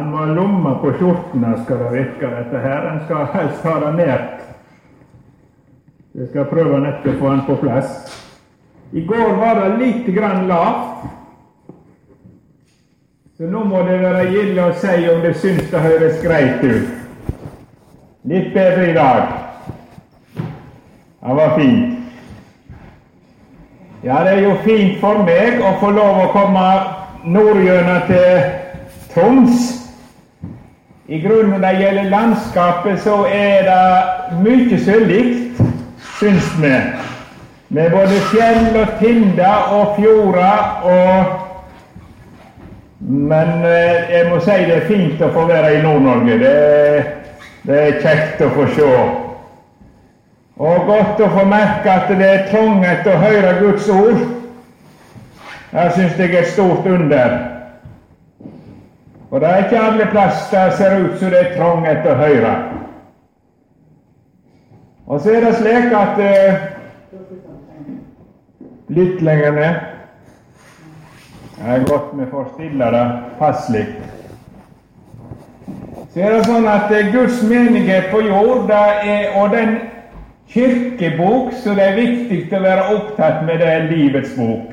må ha lomma på skjortene skal det virke dette her. En skal helst ha det nært. Jeg skal prøve nettopp å få den på plass. I går var det litt grann lavt. Så nå må det være gildt å si om det syns det høres greit ut. Litt bedre i dag. Det var fint. Ja, det er jo fint for meg å få lov å komme nordgjennom til Troms. I grunnen når det gjelder landskapet, så er det mye så likt, syns vi. Med både fjell og tinder og fjorder men jeg må si det er fint å få være i Nord-Norge. Det er kjekt å få se. Og godt å få merke at det er trangt å høre Guds ord. Jeg synes det er et stort under. Og det er ikke alle plass det ser ut som det er trangt å høre. Og så er det slik at litt lenger ned. Det er godt vi får stille det passelig. Så er det sånn at Guds menighet på jord, og den kirkebok, så det er viktig å være opptatt med det livets bok.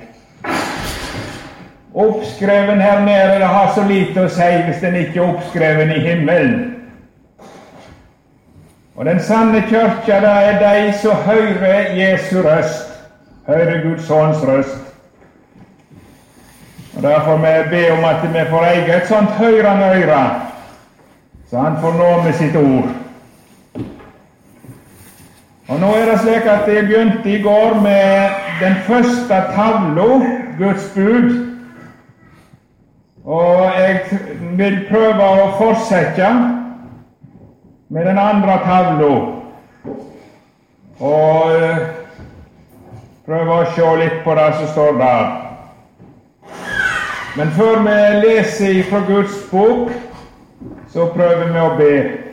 Oppskreven her nede, det har så lite å si hvis den ikke er oppskreven i himmelen. Og den sanne kirke, det er de som hører Jesu røst, hører Guds sønns røst. Og derfor må jeg be om at vi får eie et sånt hørende øre, så han får nå med sitt ord. Og nå er det slik at jeg begynte i går med den første tavla, Guds bud. Og jeg vil prøve å fortsette med den andre tavla. Og prøve å se litt på det som står der. Men før vi leser fra Guds bok, så prøver vi å be.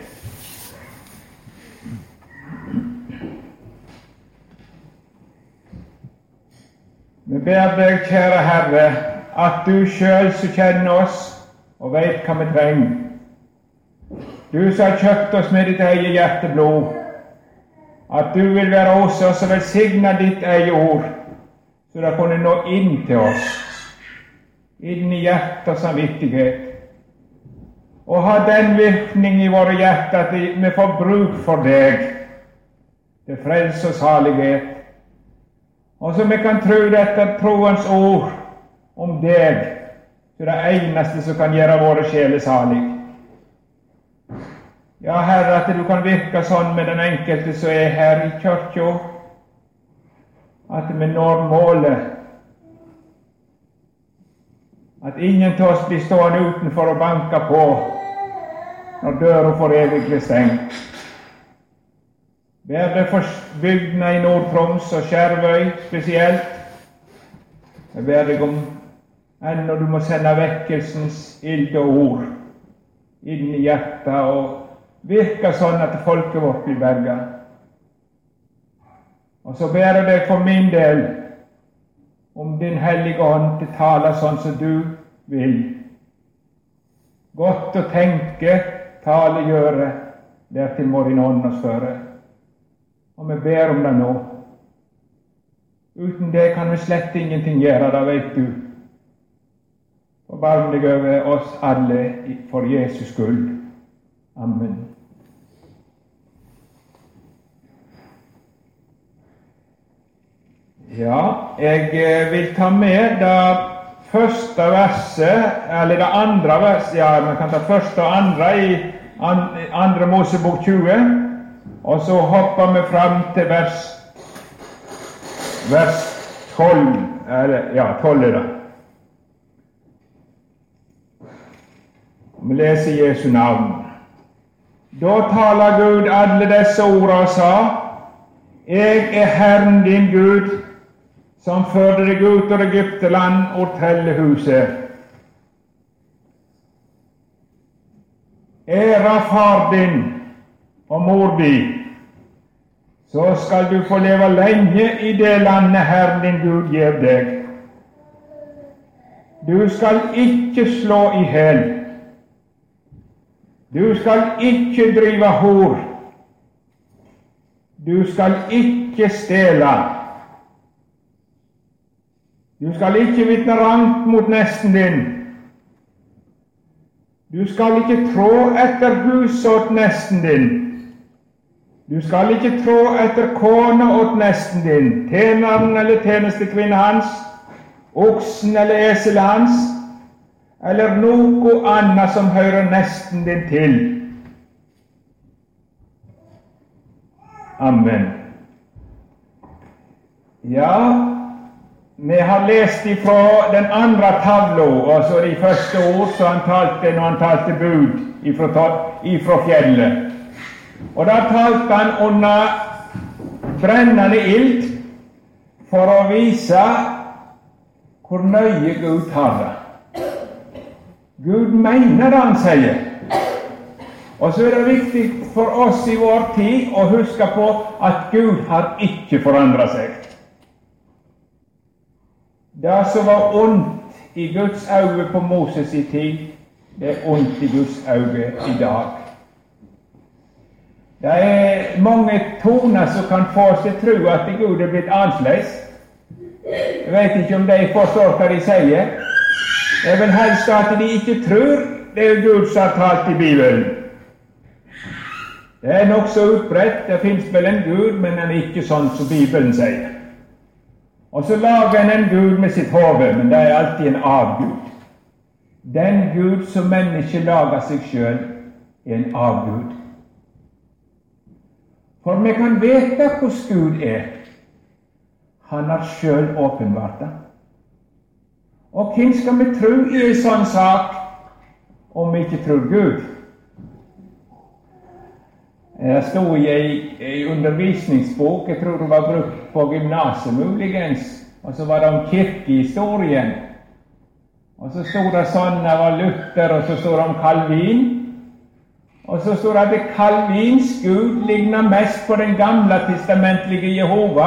Vi ber deg, kjære Herre, at du selv som kjenner oss og vet hva vi trenger. Du som har kjøpt oss med ditt eget hjerteblod, at du vil være hos oss og velsigne ditt eget ord, så det kunne nå inn til oss, inn i hjerte og samvittighet, og ha den virkning i våre hjerter at vi får bruk for deg, til frelse og salighet. Og så vi kan tro dette troens ord om deg, til det eneste som kan gjøre våre sjeler salig. Ja, Herre, at du kan virke sånn med den enkelte som er her i kirka, at vi når målet. At ingen av oss blir stående utenfor og banke på når døra for evig blir stengt. Ber det for bygdene i Nord-Troms og Skjervøy spesielt. Jeg ber deg om ennå du må sende vekkelsens ild og ord inn i hjertet og virke sånn at folket vårt blir berget. Og så ber jeg deg for min del om din hellige ånd til tale sånn som du vil. Godt å tenke, tale, gjøre, dertil må din ånd oss føre. Og vi ber om det nå. Uten det kan vi slett ingenting gjøre, det vet du. Forbarm deg over oss alle for Jesus skyld. Amen. Ja, jeg vil ta med det første verset, eller det andre verset, ja, man kan ta første og andre i andre Mosebok 20, og så hopper vi fram til vers 12, eller, ja, 12 er det. Vi leser Jesu navn. Da taler Gud alle disse ordene og sa, jeg er Herren din Gud, som førte deg ut av Egypteland og tellehuset. Æra far din og mor di, så skal du få leve lenge i det landet Herren din Gud gir deg. Du skal ikke slå i hjel. Du skal ikke drive hor. Du skal ikke stjele. Du skal ikke vitne rankt mot nesten din. Du skal ikke trå etter huset åt nesten din. Du skal ikke trå etter kone åt nesten din, tjeneren eller tjenestekvinne hans, oksen eller eselet hans, eller noe annet som hører nesten din til. Amen. Ja, vi har lest ifra den andre tavla, og så de første ord som han talte når han talte bud ifra fjellet. Og da talte han under brennende ild for å vise hvor nøye Gud har det. Gud mener det han sier. Og så er det viktig for oss i vår tid å huske på at Gud har ikke forandret seg. Det som var ondt i Guds øyne på Moses i tid, det er ondt i Guds øyne i dag. Det er mange toner som kan få oss til å tro at Gud er blitt annerledes. Jeg vet ikke om de forstår hva de sier. Jeg vil helst at de ikke tror det er Gud som har talt i Bibelen. Det er nok så utbredt. Det finnes vel en Gud, men han er ikke sånn som Bibelen sier. Og så lager han en Gud med sitt hode, men det er alltid en avgud. Den Gud som mennesket lager seg selv, er en avgud. For vi kan vite hvordan Gud er. Han har selv åpenbart det. Og hvem skal vi tro i en sånn sak, om vi ikke tror Gud? Jeg stod i en undervisningsbok, jeg tror det var brukt på gymnaset muligens, og så var det om kirkehistorien. Og så stod det sånn, det var Luther, og så stod det om Calvin. Og så stod det at Calvins Gud ligner mest på den gamle testamentlige Jehova,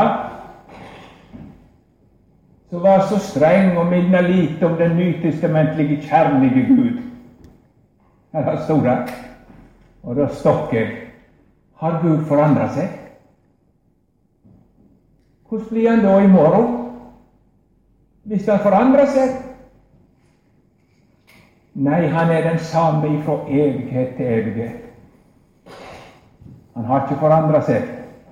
som var så streng og minnet lite om den nytestamentlige kjærlige Gud. Her stod det, og da stokk jeg. Har Gud forandret seg? Hvordan blir han da i morgen? Hvis han forandrer seg? Nei, han er den samme fra evighet til evighet. Han har ikke forandret seg.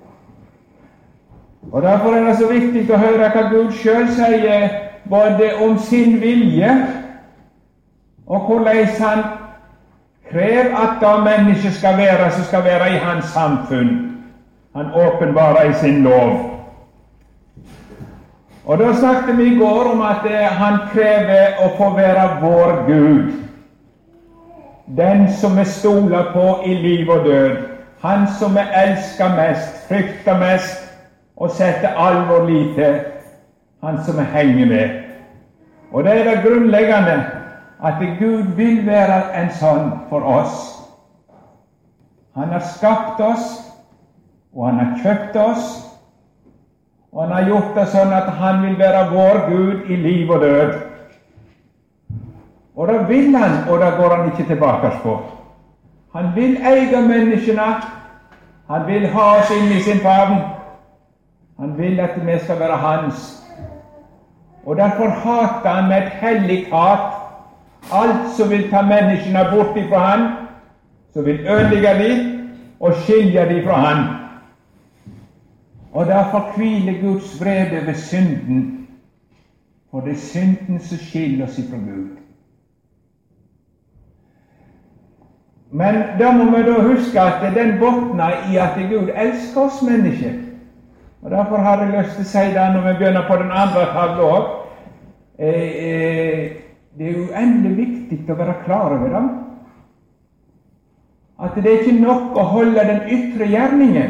Og derfor er det så viktig å høre hva Gud selv sier, både om sin vilje, og hvordan han krever at da mennesket skal være, som skal være i hans samfunn. Han åpenbarer i sin lov. Og da snakket vi i går om at han krever å få være vår Gud. Den som vi stoler på i liv og død. Han som vi elsker mest, frykter mest, og setter all vår lit til. Han som vi henger med. Og det er det grunnleggende, at Gud vil være en sånn for oss. Han har skapt oss, og han har kjøpt oss, og han har gjort det sånn at han vil være vår Gud i liv og død. Og da vil han, og da går han ikke tilbake på. Han vil eie menneskene, han vil ha oss inn i sin favn, han vil at vi skal være hans. Og derfor hater han med et hellig hat alt som vil ta menneskene bort ifra han, som vil ødelegge dem og skilje dem fra han. Og derfor hviler Guds vrede ved synden, for det er synden som skiller oss ifra Gud. Men da må vi da huske at den båtner i at Gud elsker oss mennesker. Og derfor har jeg lyst til å si det når vi begynner på den andre tavla også. Det er uendelig viktig å være klar over dem. At det er ikke nok å holde den ytre gjerningen.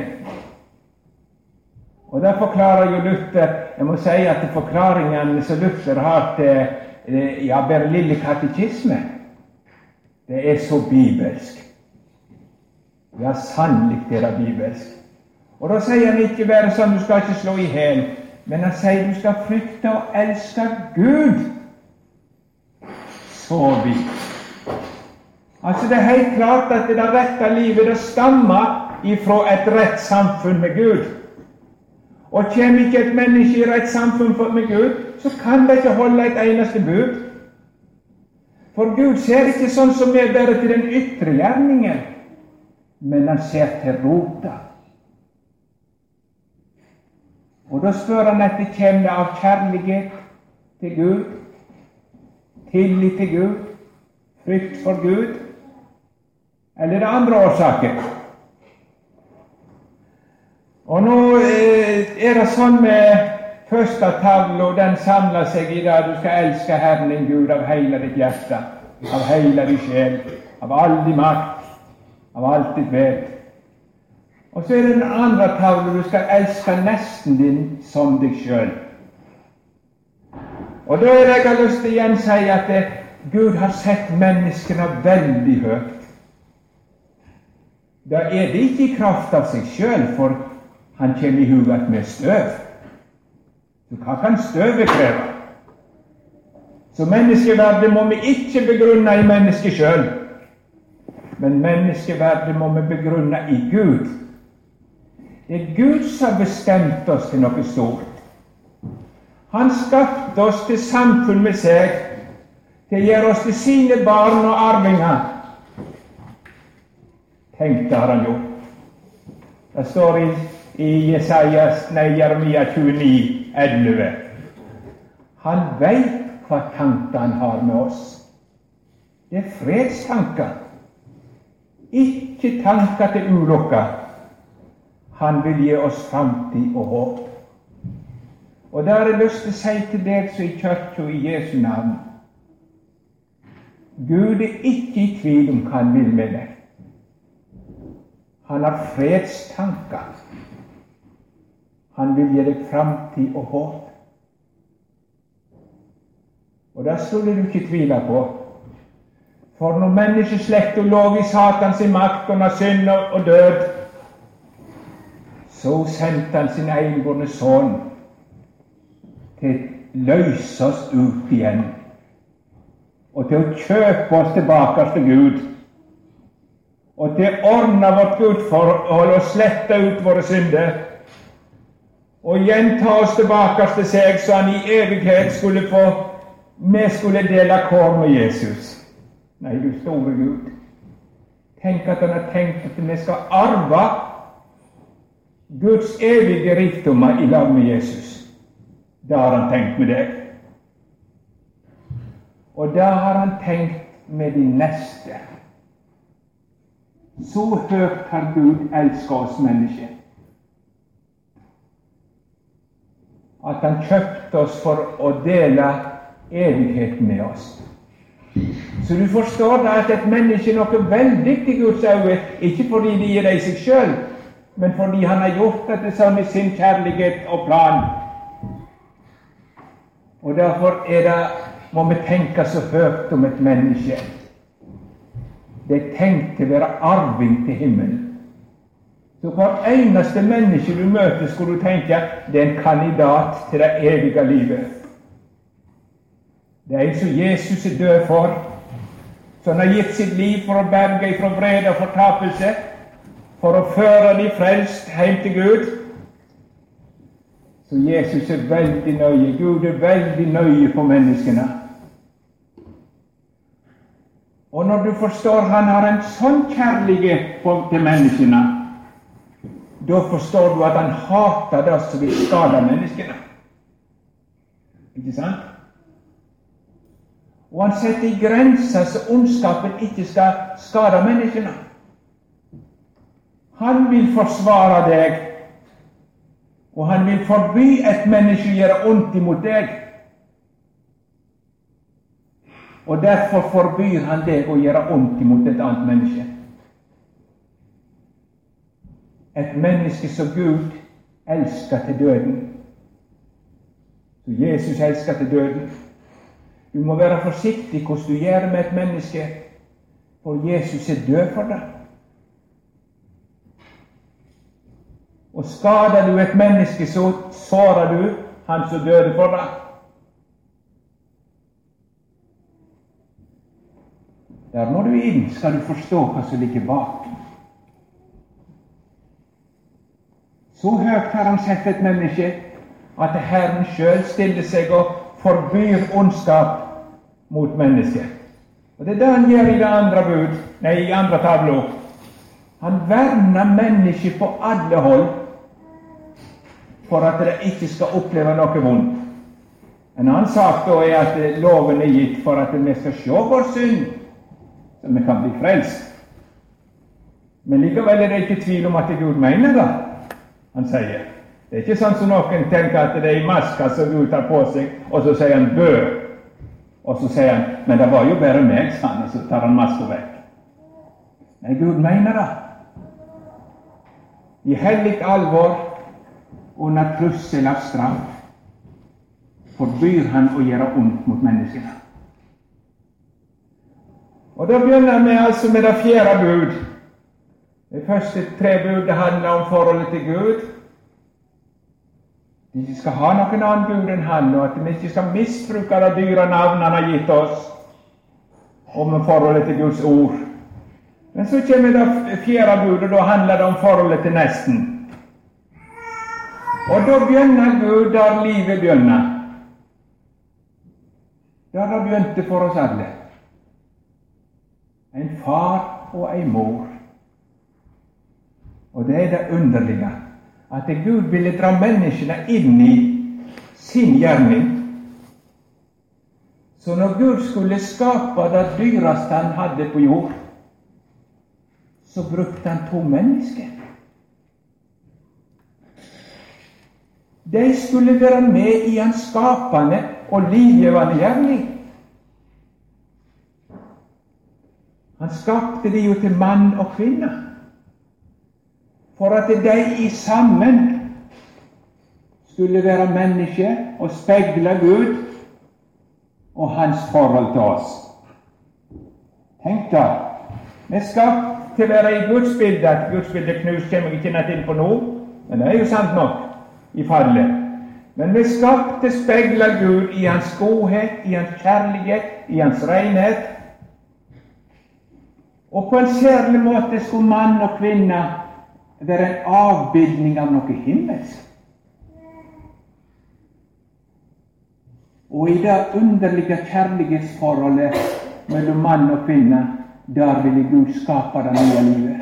Og der forklarer jo Luther, jeg må si at forklaringen som Luther har til bare lille katekisme, det er så bibelsk. Ja, sannelig det er bibelsk. Og da sier han ikke bare sånn, du skal ikke slå i hel, men han sier du skal frykte og elske Gud. Så vidt Altså det er helt klart at det rette livet det stammer ifra et rett samfunn med Gud. Og kommer ikke et menneske i rett samfunn med Gud, så kan det ikke holde et eneste bud. For Gud ser ikke sånn som vi bare til den ytre gjerningen, men han ser til rota. Og da spør han etter kommer det av kjærlighet til Gud, tillit til Gud, frykt for Gud, eller det andre årsaker. Og nå er det sånn med første tavla, den samler seg i det du skal elske Herren din Gud av hele ditt hjerte, av hele din sjel, av all din makt, av alt ditt vet. Og så er det den andre tavla, du skal elske nesten din som deg selv. Og da er det jeg har lyst til igjen å si at Gud har sett menneskene veldig høyt. Da er det ikke i kraft av seg selv, for han kommer i huet med støv. Så hva kan støvet kreve? Så menneskeverdet må vi ikke begrunne i mennesket selv, men menneskeverdet må vi begrunne i Gud. Det er Gud som har bestemt oss til noe stort. Han skapte oss til samfunn med seg, til å gjøre oss til sine barn og arvinger. Tenk, det har han gjort. Det står i Jeremia 29:11. Han vet hva tanker han har med oss. Det er fredstanker, ikke tanker til ulykke. Han vil gi oss framtid og håp. Og der har jeg lyst til å si til deg som i kirka i Jesu navn: Gud er ikke i tvil om hva han vil med deg. Han har fredstanker. Han vil gi deg framtid og håp. Og det skulle du ikke tvile på. For når menneskeslekta lå i Satans makt under synd og død, så sendte han sin enbårne sønn til å løse oss ut igjen, og til å kjøpe oss tilbake til Gud, og til å ordne vårt gudforhold og slette ut våre synder, og igjen ta oss tilbake til seg, så han i evighet vi skulle dele kår med Jesus. Nei, du store Gud. Tenk at han har tenkt at vi skal arve Guds evige rikdommer i lag med Jesus. Det har han tenkt med deg. Og det har han tenkt med de neste. Så høyt har Gud elsket oss mennesker, at han kjøpte oss for å dele evigheten med oss. Så du forstår da at et menneske er noe veldig i Guds øyne, ikke fordi de gir det i seg selv, men fordi han har gjort dette sånn i sin kjærlighet og plan. Og derfor må vi tenke så høyt om et menneske. Det er tenkt til å være arving til himmelen. Så hver eneste menneske du møter, skulle du tenke det er en kandidat til det evige livet. Det er en som Jesus er død for, så han har gitt sitt liv for å berge fra vrede og fortapelse, for å føre de frelst hjem til Gud. Så Jesus er veldig nøye. Gud er veldig nøye på menneskene. Og når du forstår han har en sånn kjærlighet til menneskene, da forstår du at han hater det som vil skade menneskene. Ikke sant? Og han setter i grenser så ondskapen ikke skal skade menneskene. Han vil forsvare deg, og han vil forby et menneske å gjøre ondt imot deg. Og derfor forbyr han deg å gjøre ondt imot et annet menneske. Et menneske som Gud elsker til døden. Så Jesus elsker til døden. Du må være forsiktig hvordan du gjør med et menneske, for Jesus er død for deg. Og skader du et menneske, så sårer du han som døde for deg. Der må du inn, skal du forstå hva som ligger bak. Så høyt har han sett et menneske at Herren selv stiller seg og forbyr ondskap mot mennesket. Og det er det han gjør i i andre tavla. Han verner mennesket på alle hold for at de ikke skal oppleve noe vondt. En annen sak da er at loven er gitt for at vi skal se vår synd, så vi kan bli frelst. Men likevel er det ikke tvil om at Gud mener det, han sier. Det er ikke sånn som noen tenker at det er i maska som Gud tar på seg, og så sier han bø. Og så sier han, men det var jo bare meg, sa han, og så tar han maska vekk. Nei, Gud mener det. I hellig alvor, under trussel av straff, forbyr han å gjøre ondt mot menneskene. Og da begynner vi altså med det 4. bud. De første 3 bud handler om forholdet til Gud. Vi ikke skal ha noen annen bud enn han, og at vi ikke skal misbruke det dyre navnet han har gitt oss om forholdet til Guds ord. Men så kommer det 4. bud, og da handler det om forholdet til nesten. Og da begynner Gud der livet begynner. Der det begynte for oss alle. En far og en mor. Og det er det underlige, at Gud ville dra menneskene inn i sin gjerning. Så når Gud skulle skape det dyreste han hadde på jord, så brukte han 2 mennesker. De skulle være med i hans skapende og livgivende gjerning. Han skapte de jo til mann og kvinne, for at de i sammen skulle være mennesker og speile Gud og hans forhold til oss. Tenk da, vi er skapt til å være i Guds bilde. At Guds bilde knust kommer jeg ikke nett inn på nå, men det er jo sant nok i fallet. Men vi er skapt til å speile Gud i hans godhet, i hans kjærlighet, i hans renhet. Og på en særlig måte skulle mann og kvinne være en avbildning av noe himmelsk. Og i det underlige kjærlighetsforholdet mellom mann og kvinne, der ville Gud skape det nye livet.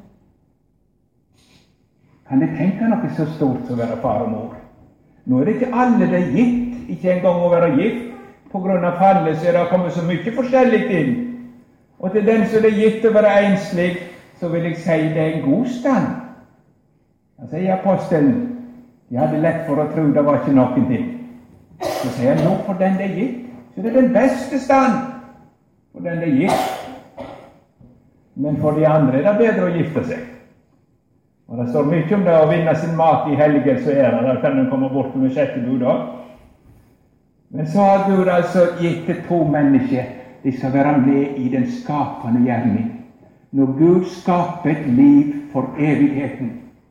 Kan de tenke noe så stort som å være far og mor? Nå er det ikke alle det gitt, ikke engang å være gift. På grunn av fallet så er det kommet så mye forskjellig til. Og til den som er gitt å være enslig, så vil jeg si det er en god stand. Han sier apostelen, de hadde lett for å tro det var ikke noen ting. Så sier han, nå for den det er gitt, så det er den beste stand for den det er gitt. Men for de andre er det bedre å gifte seg. Og det står mye om det å vinne sin mat i helligelse og ære. Da kan den komme bort med 6. bud også. Men så har Gud altså gitt til 2 mennesker. De skal være med i den skapende gjerning. Når Gud skaper et liv for evigheten.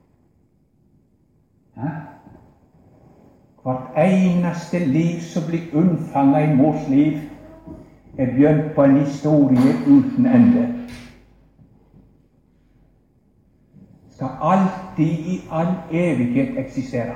Ja? Hvert eneste liv som blir unnfanget i mors liv, er begynt på en historie uten ende. Skal alltid i all evighet eksistere.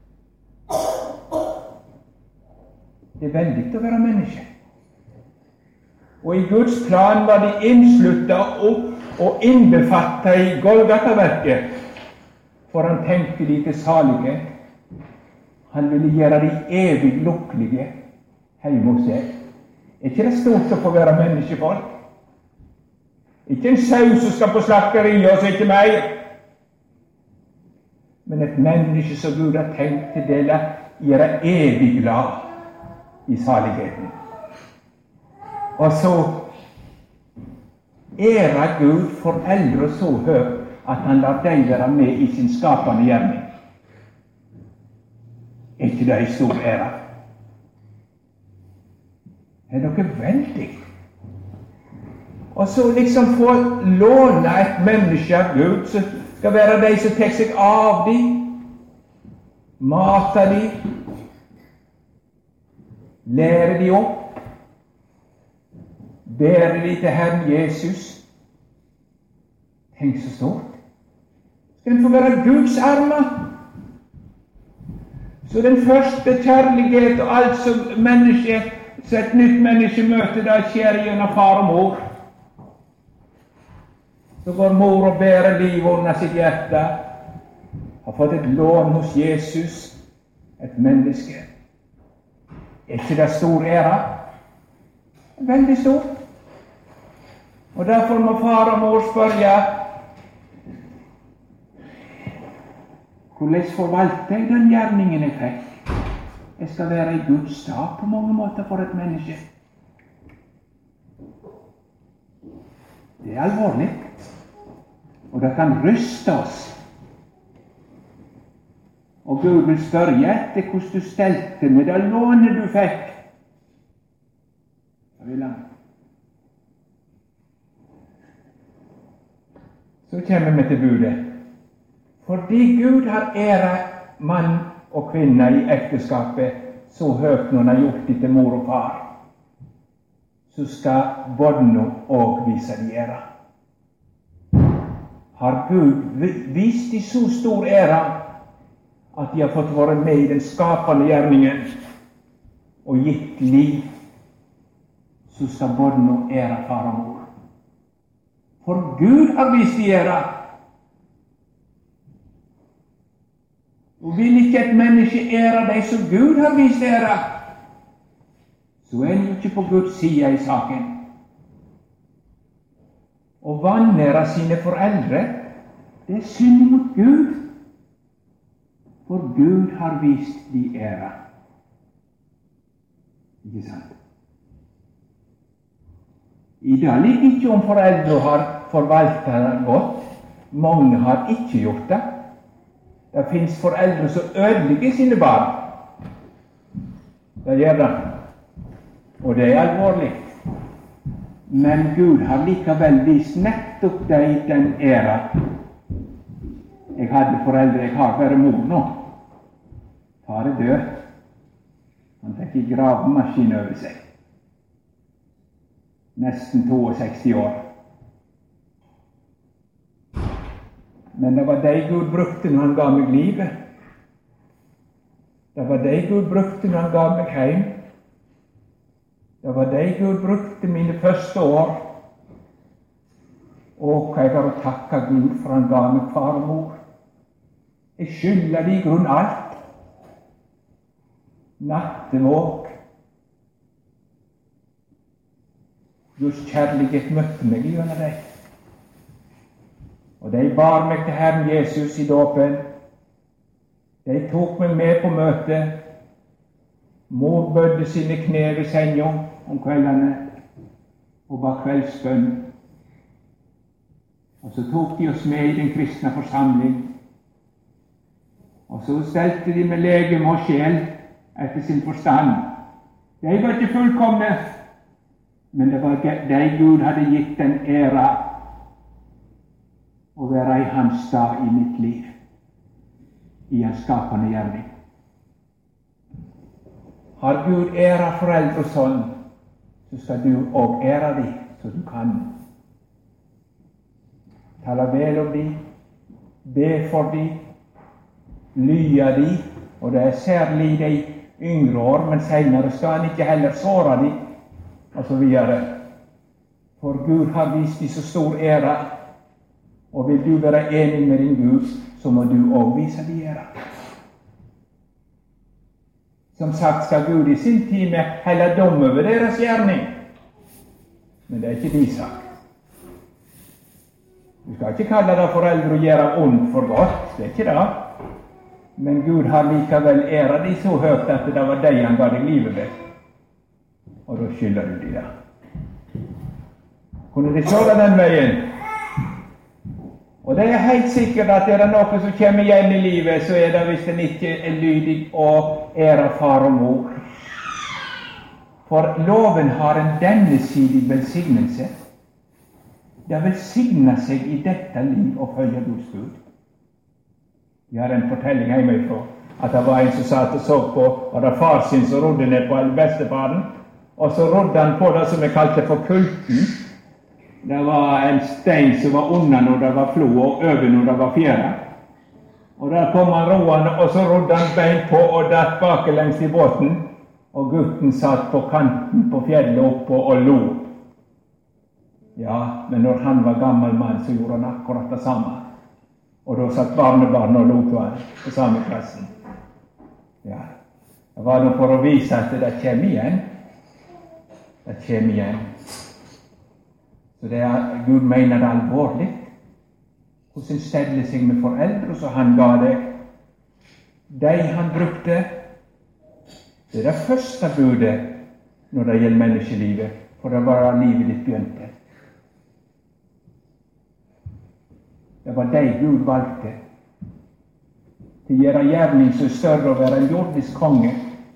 Det er veldig å være menneske. Og i Guds plan var de innsluttet opp og innbefattet i Golgata-verket, for han tenkte de til salige. Han ville gjøre de evig lukkelige hjemme hos seg. Er ikke det stort å få være menneskefolk? Ikke en sau som skal på slakteri og så ikke mer. Men et menneske som Gud har tenkt til dele, gjøre evig glad i saligheten. Og så ærer Gud foreldre så høyt at han lar dem være med i sin skapende gjerning. Er ikke det en stor ære? Det er noe veldig. Og så liksom få låne et menneske av Gud, som skal være de som tar seg av dem, mater dem, lærer dem opp, bærer de til Herren Jesus. Tenk så stort. Skal den få være Guds armer? Så den første kjærlighet og alt som så et nytt menneske møter, da skjer gjennom far og mor. Så går mor og bærer livet under sitt hjerte, har fått et lån hos Jesus, et menneske. Er ikke det stor ære? Veldig stor. Og derfor må far og mor spørre, hvordan forvalter jeg den gjerningen jeg fikk? Jeg skal være i Guds stat på mange måter for et menneske. Det er alvorlig, og det kan ryste oss. Og Gud vil spørre etter hvordan du stelte med det lånet du fikk. Så vil han. Så kommer vi til budet. Fordi Gud har æret mann og kvinne i ekteskapet så høyt når han har gjort det til mor og far, så skal barna òg vise de ære. Har Gud vist de så stor ære at de har fått være med i den skapende gjerningen og gitt liv, så skal barna ære far og mor. For Gud har vist de ære. Og vil ikke et menneske ære deg som Gud har vist ære, så er han jo ikke på Guds side i saken. Å vanære sine foreldre, det er synd mot Gud, for Gud har vist de ære. Ikke sant? I dag ligger ikke om foreldre har forvaltet det godt. Mange har ikke gjort det. Det finnes foreldre som ødelegger sine barn. Det gjør det. Og det er alvorlig. Men Gud har likevel vist nettopp deg den ære. Jeg hadde foreldre, jeg har bare mor nå. Far er død. Han fikk en gravemaskin over seg. Nesten 62 år. Men det var det Gud brukte når han ga meg livet. Det var det Gud brukte når han ga meg hjem. Det var det Gud brukte mine første år. Og jeg har å takke Gud for han ga meg far og mor. Jeg skylder de i grunn alt. Nattevåk. Guds kjærlighet møtte meg gjennom deg. Og de bar meg til Herren Jesus i dåpen. De tok meg med på møtet. Mor bødde sine kne ved senga om kveldene og ba kveldsbønn. Og så tok de oss med i den kristne forsamling. Og så stelte de med legeme og sjel etter sin forstand. De var ikke fullkomne, men det var de Gud hadde gitt den ære å være i hans stad i mitt liv, i hans skapende gjerning. Har Gud ære foreldre sånn, så skal du òg ære dem, så du kan. Tale vel om dem, be for dem, lye dem, og det er særlig de yngre år, men senere skal han ikke heller såre dem, og så videre. For Gud har vist dem så stor ære, og vil du være enig med din Gud, så må du også vise de ære. Som sagt skal Gud i sin time helle dom over deres gjerning. Men det er ikke de sak. Du skal ikke kalle det foreldre å gjøre ondt for godt, det er ikke det. Men Gud har likevel æret de så høyt at det var deg han ga deg livet ved. Og da skylder du de det. Kunne de se det den veien? Og det er helt sikkert at er det noe som kommer igjen i livet, så er det hvis den ikke er lydig og ærer far og mor. For loven har en dennesidig velsignelse. Det velsigner seg i dette liv å følge Guds bud. Jeg har en fortelling hjemmefra at det var en som satt og så på, var det far sin som rodde ned på bestefaren, og så rodde han på det som vi kalte for pulten. Det var en stein som var under når det var flo, og over når det var fjære. Og der kom han roende, og så rodde han bein på og datt bakelengs i båten, og gutten satt på kanten på fjellet oppå og lo. Ja, men når han var gammel mann, så gjorde han akkurat det samme. Og da satt barnebarn og lo til han på samme klassen. Ja, det var nå for å vise at det kommer igjen. Det kommer igjen. Så det Gud mener det alvorlig. Hvordan stelle seg med foreldre som han ga deg. De han brukte, det det første budet når det gjelder menneskelivet, for det var da livet ditt begynte. Det var de Gud valgte til å gjøre gjerning som større å være en jordisk konge,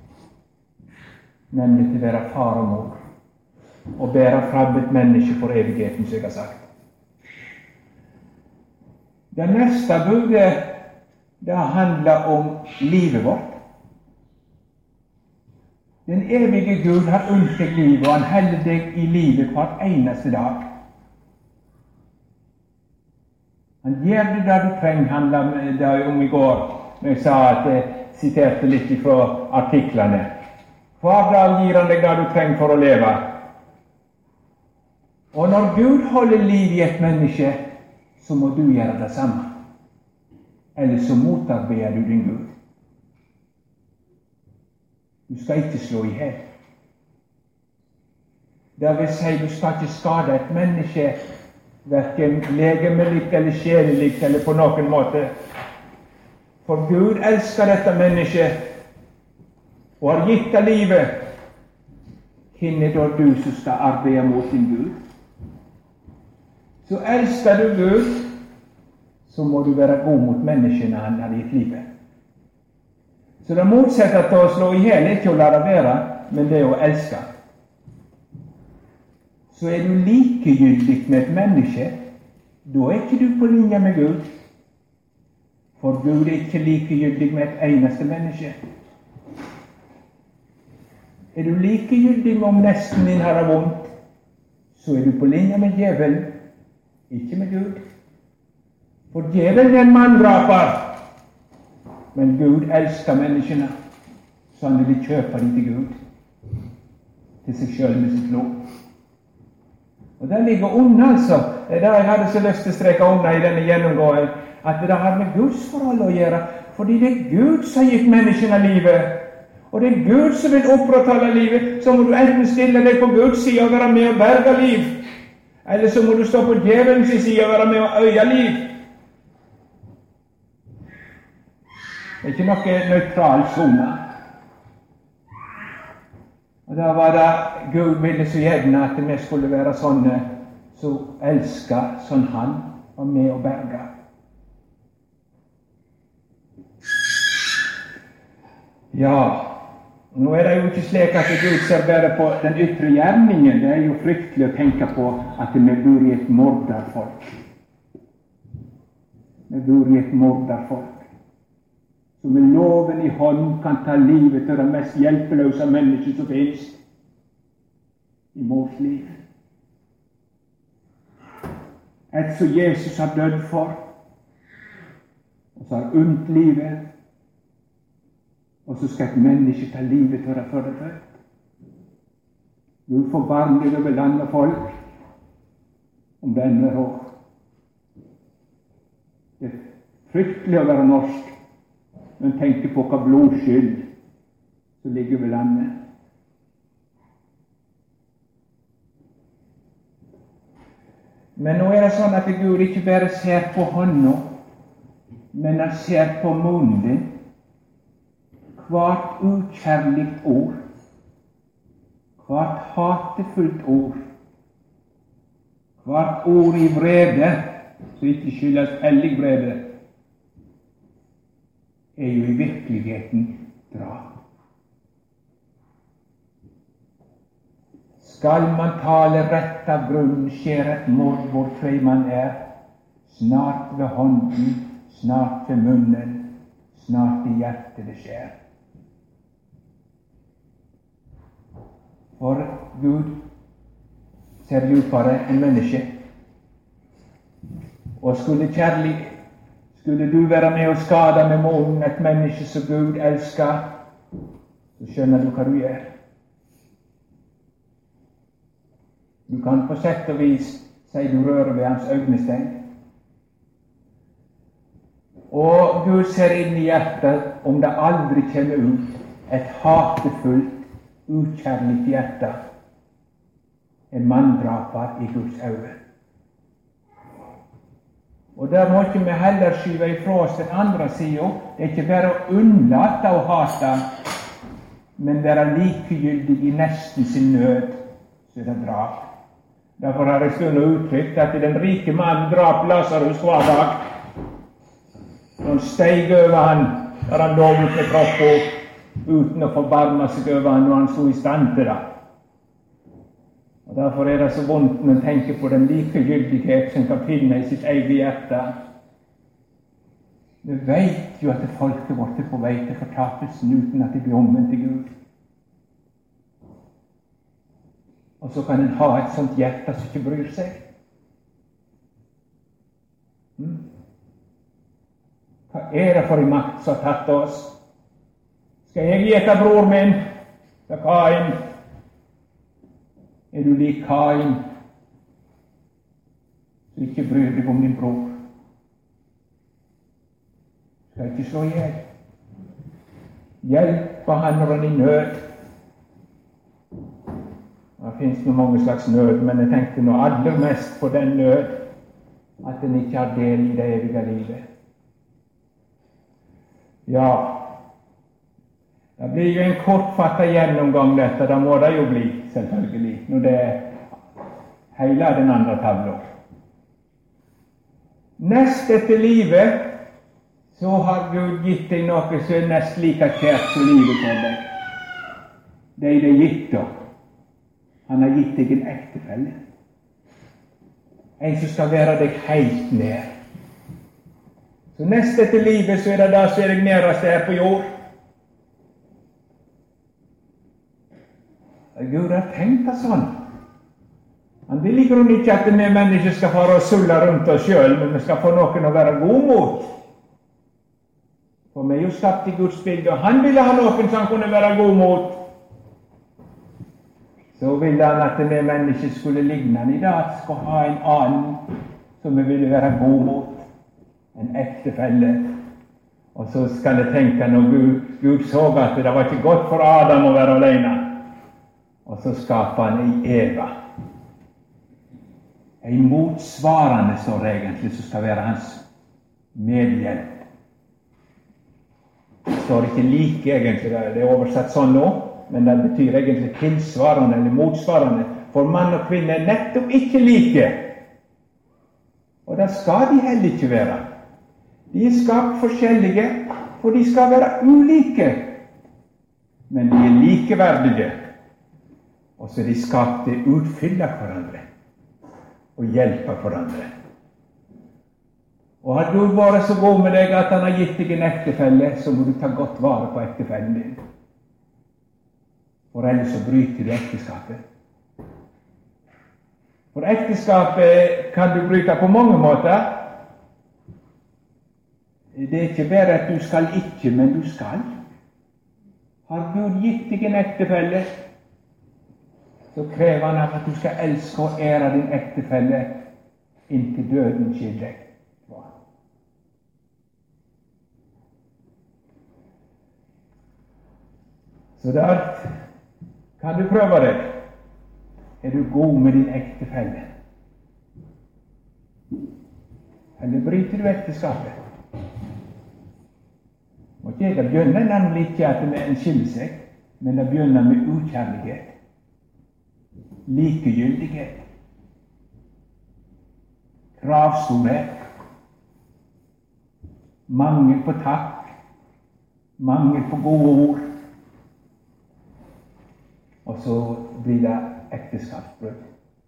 nemlig til å være far og mor, og bære fram et menneske for evigheten, som jeg har sagt. Det neste budet, det handler om livet vårt. Den evige Gud har unnt deg livet, og han holder deg i livet hver eneste dag. Han gjør det der du trenger, handlet det om i går, når jeg sa at jeg siterte litt fra artiklene. Hver dag gir han deg det du trenger for å leve. Og når Gud holder liv i et menneske, så må du gjøre det samme. Eller så motarbeider du din Gud. Du skal ikke slå i hjel. Det vil si, du skal ikke skade et menneske, hverken legemelig eller sjelelig eller på noen måte. For Gud elsker dette mennesket og har gitt det livet. Hvem er da du som skal arbeide mot din Gud? Så elsker du Gud, så må du være god mot menneskene han har gitt livet. Så det motsetter til å slå i hjel er ikke å la det være, men det er å elske. Så er du likegyldig med et menneske, da er ikke du på linje med Gud. For Gud er ikke likegyldig med et eneste menneske. Er du likegyldig med om nesten din har det vondt, så er du på linje med djevelen, ikke med Gud. For djevelen er en manndraper, men Gud elsker menneskene, så han vil kjøpe dem til Gud, til seg selv med sitt blod. Og det ligger under, altså. Det er det jeg hadde så lyst til å streke under i denne gjennomgåen, at det har med Guds forhold å gjøre, fordi det er Gud som har gitt menneskene livet. Og det er Gud som vil opprettholde livet, så må du enten stille deg på Guds side og være med og berge liv, eller så må du stå på djevelens side og være med og øye liv. Det er ikke noe nøytral zone. Og da var det Gud ville så gjerne at vi skulle være sånne som elsker sånn han var med å berge. Ja, nå er det jo ikke slik at Gud ser bare på den ytre gjerningen. Det er jo fryktelig å tenke på at vi bor i et morderfolk. Vi bor i et morderfolk som med loven i hånd kan ta livet til det mest hjelpeløse mennesket som finnes i vårt liv. Et som Jesus har dødd for, og så har unnt livet, og så skal et menneske ta livet til det før det født. Du forbarmer deg over land og folk, om det ender hår. Det er fryktelig å være norsk, men tenke på hva blodskyld som ligger ved landet. Men nå er det sånn at Gud ikke bare ser på hånda, men han ser på munnen din. Hvert ukjærligt ord, hvert hatefullt ord, hvert ord i vrede, som ikke skyldes hellig vrede, er jo i virkeligheten drap. Skal man tale rett av grunn, skjer et mord hvor tvei man er, snart ved hånden, snart ved munnen, snart i hjertet det skjer. For Gud ser djupere enn menneske. Og skulle du være med og skade med månen et menneske som Gud elsker, så skjønner du hva du gjør. Du kan på sett og vis si du rører ved hans øynestegn. Og Gud ser inn i hjertet om det aldri kommer ut et hatefullt, ukjærligt hjerte. En manndraper i Guds øyne. Og der må ikke vi heller skyve ifra oss den andre siden. Det er ikke bare å unnlate å hate, men være likegyldig i nesten sin nød, så er det drap. Derfor har jeg stund uttrykt at den rike mannen drap Lazarus hver dag. Han steg over han, der han lå ut med kroppen, uten å forbarme seg over han når han stod i stand til det. Og derfor er det så vondt når en tenker på den likegyldighet som kan finne i sitt eget hjerte. Vi vet jo at folket vårt er på vei til fortapelsen uten at de blir omvendt til Gud. Og så kan en ha et sånt hjerte som ikke bryr seg. Hva er det for en makt som har tatt oss? Skal jeg gjete bror min? Sa Kain. Er du lik Kain, så ikke bryr deg om din bror? Skal ikke slå ihjel. Hjelpe han når han er i nød. Det finnes nå mange slags nød, men jeg tenkte nå aller mest på den nød at en ikke har del i det evige livet. Ja, det blir jo en kortfattet gjennomgang dette, da må det jo bli, selvfølgelig, når det er hele den andre tavla. Nest etter livet, så har Gud gitt deg noe som er nest like kjært som livet for deg. Det er det gitt deg. Han har gitt deg en ektefelle. En som skal være deg helt nær. Så nest etter livet, så er det som er deg nærest her på jord. Gud har tenkt det sånn. Han vil i grunnen ikke at vi mennesker skal fare og sulle rundt oss selv, men vi skal få noen å være god mot. For vi er jo skapt i Guds bilde, og han ville ha noen som han kunne være god mot. Så ville han at vi mennesker skulle ligne han i dag, skulle ha en annen som vi ville være god mot, en ektefelle. Og så skal jeg tenke når Gud så at det var ikke godt for Adam å være alene. Og så skaper han i Eva. En motsvarende, står det egentlig, som skal være hans medhjelp. Det står ikke like, egentlig, det er oversatt sånn nå, men det betyr egentlig tilsvarende eller motsvarende. For mann og kvinne er nettopp ikke like. Og det skal de heller ikke være. De er skapt forskjellige, for de skal være ulike. Men de er likeverdige. Og så er de skapt til å utfylle hverandre og hjelpe hverandre. Og har Gud vært så god med deg at han har gitt deg en ektefelle, så må du ta godt vare på ektefellen din. For ellers så bryter du ekteskapet. For ekteskapet kan du bryte på mange måter. Det er ikke bare at du skal ikke, men du skal. Har Gud gitt deg en ektefelle, så krever han at du skal elske og ære din ektefelle inntil døden skiller deg. Så der kan du prøve deg. Er du god med din ektefelle? Eller bryter du ekteskapet? Og det begynner nemlig ikke at en skiller seg, men det begynner med ukjærlighet. Likegyldighet, kravstorhet, mangel på takk, mangel på gode ord, og så blir det ekteskapsbrudd.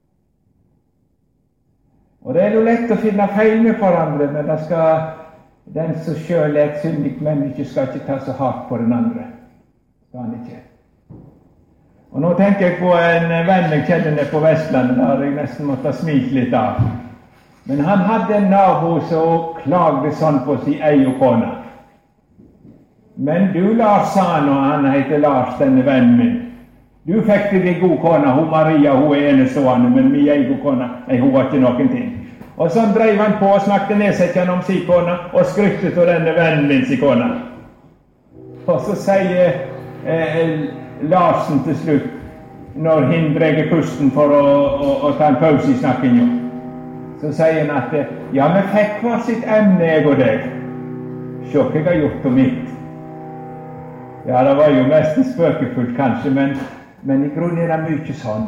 Og det er jo lett å finne feil med hverandre, men det skal, den som selv er et syndig menneske skal ikke ta så hardt på den andre. Skal han ikke. Og nå tenker jeg på en venn jeg kjenner nede på Vestlandet, der jeg nesten måtte smile litt av. Men han hadde en nabo som klagde sånn på sin egen kone. Men du, Lars, sa han, og han heter Lars, denne vennen min. Du fikk til din god kone, hun Maria, hun enestående, men min egen kone, nei, hun var ikke noen ting. Og sånn drev han på og snakket nedsettende om sin kone, og skryttet av denne vennen min sin kone. Og så sier Larsen til slutt, når han dreger pusten for å ta en pause i snakkingen, så sier han at ja, vi fikk hver sitt emne, jeg og deg. Se hva jeg har gjort om mitt. Ja, det var jo mest spøkefullt kanskje, men i grunnen er det mye sånn.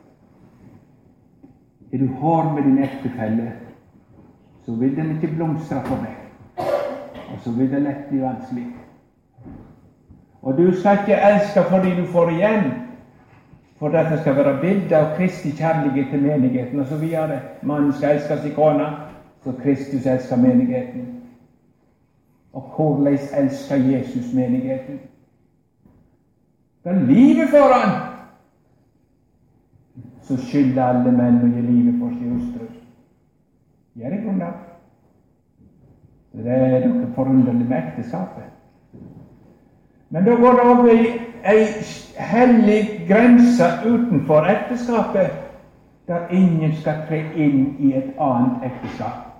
Er du hard med din ektefelle, så vil den ikke blomstre for deg, og så vil det lett bli vanskelig. Og du skal ikke elske fordi du får igjen, for dette skal være bildet av Kristi kjærlighet til menigheten, og så videre. Mannen skal elske sin kone, så Kristus elsker menigheten. Og hvordan elsker Jesus menigheten? Det er livet for han! Så skylder alle menn å gi livet for sin hustru. Gjør det kun da? Det er noe forunderlig med ekteskapet. Men da går det over i en hellig grense utenfor ekteskapet, der ingen skal tre inn i et annet ekteskap.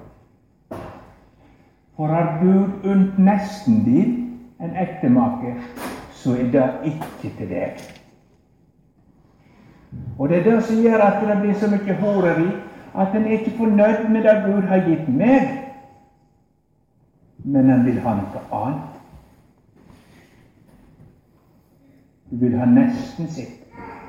For har Gud unnt nesten din en ektemake, så er det ikke til deg. Og det er det som gjør at det blir så mye horeri, at en er ikke fornøyd med det Gud har gitt meg, men en vil ha noe annet. Du vil ha nesten sitt.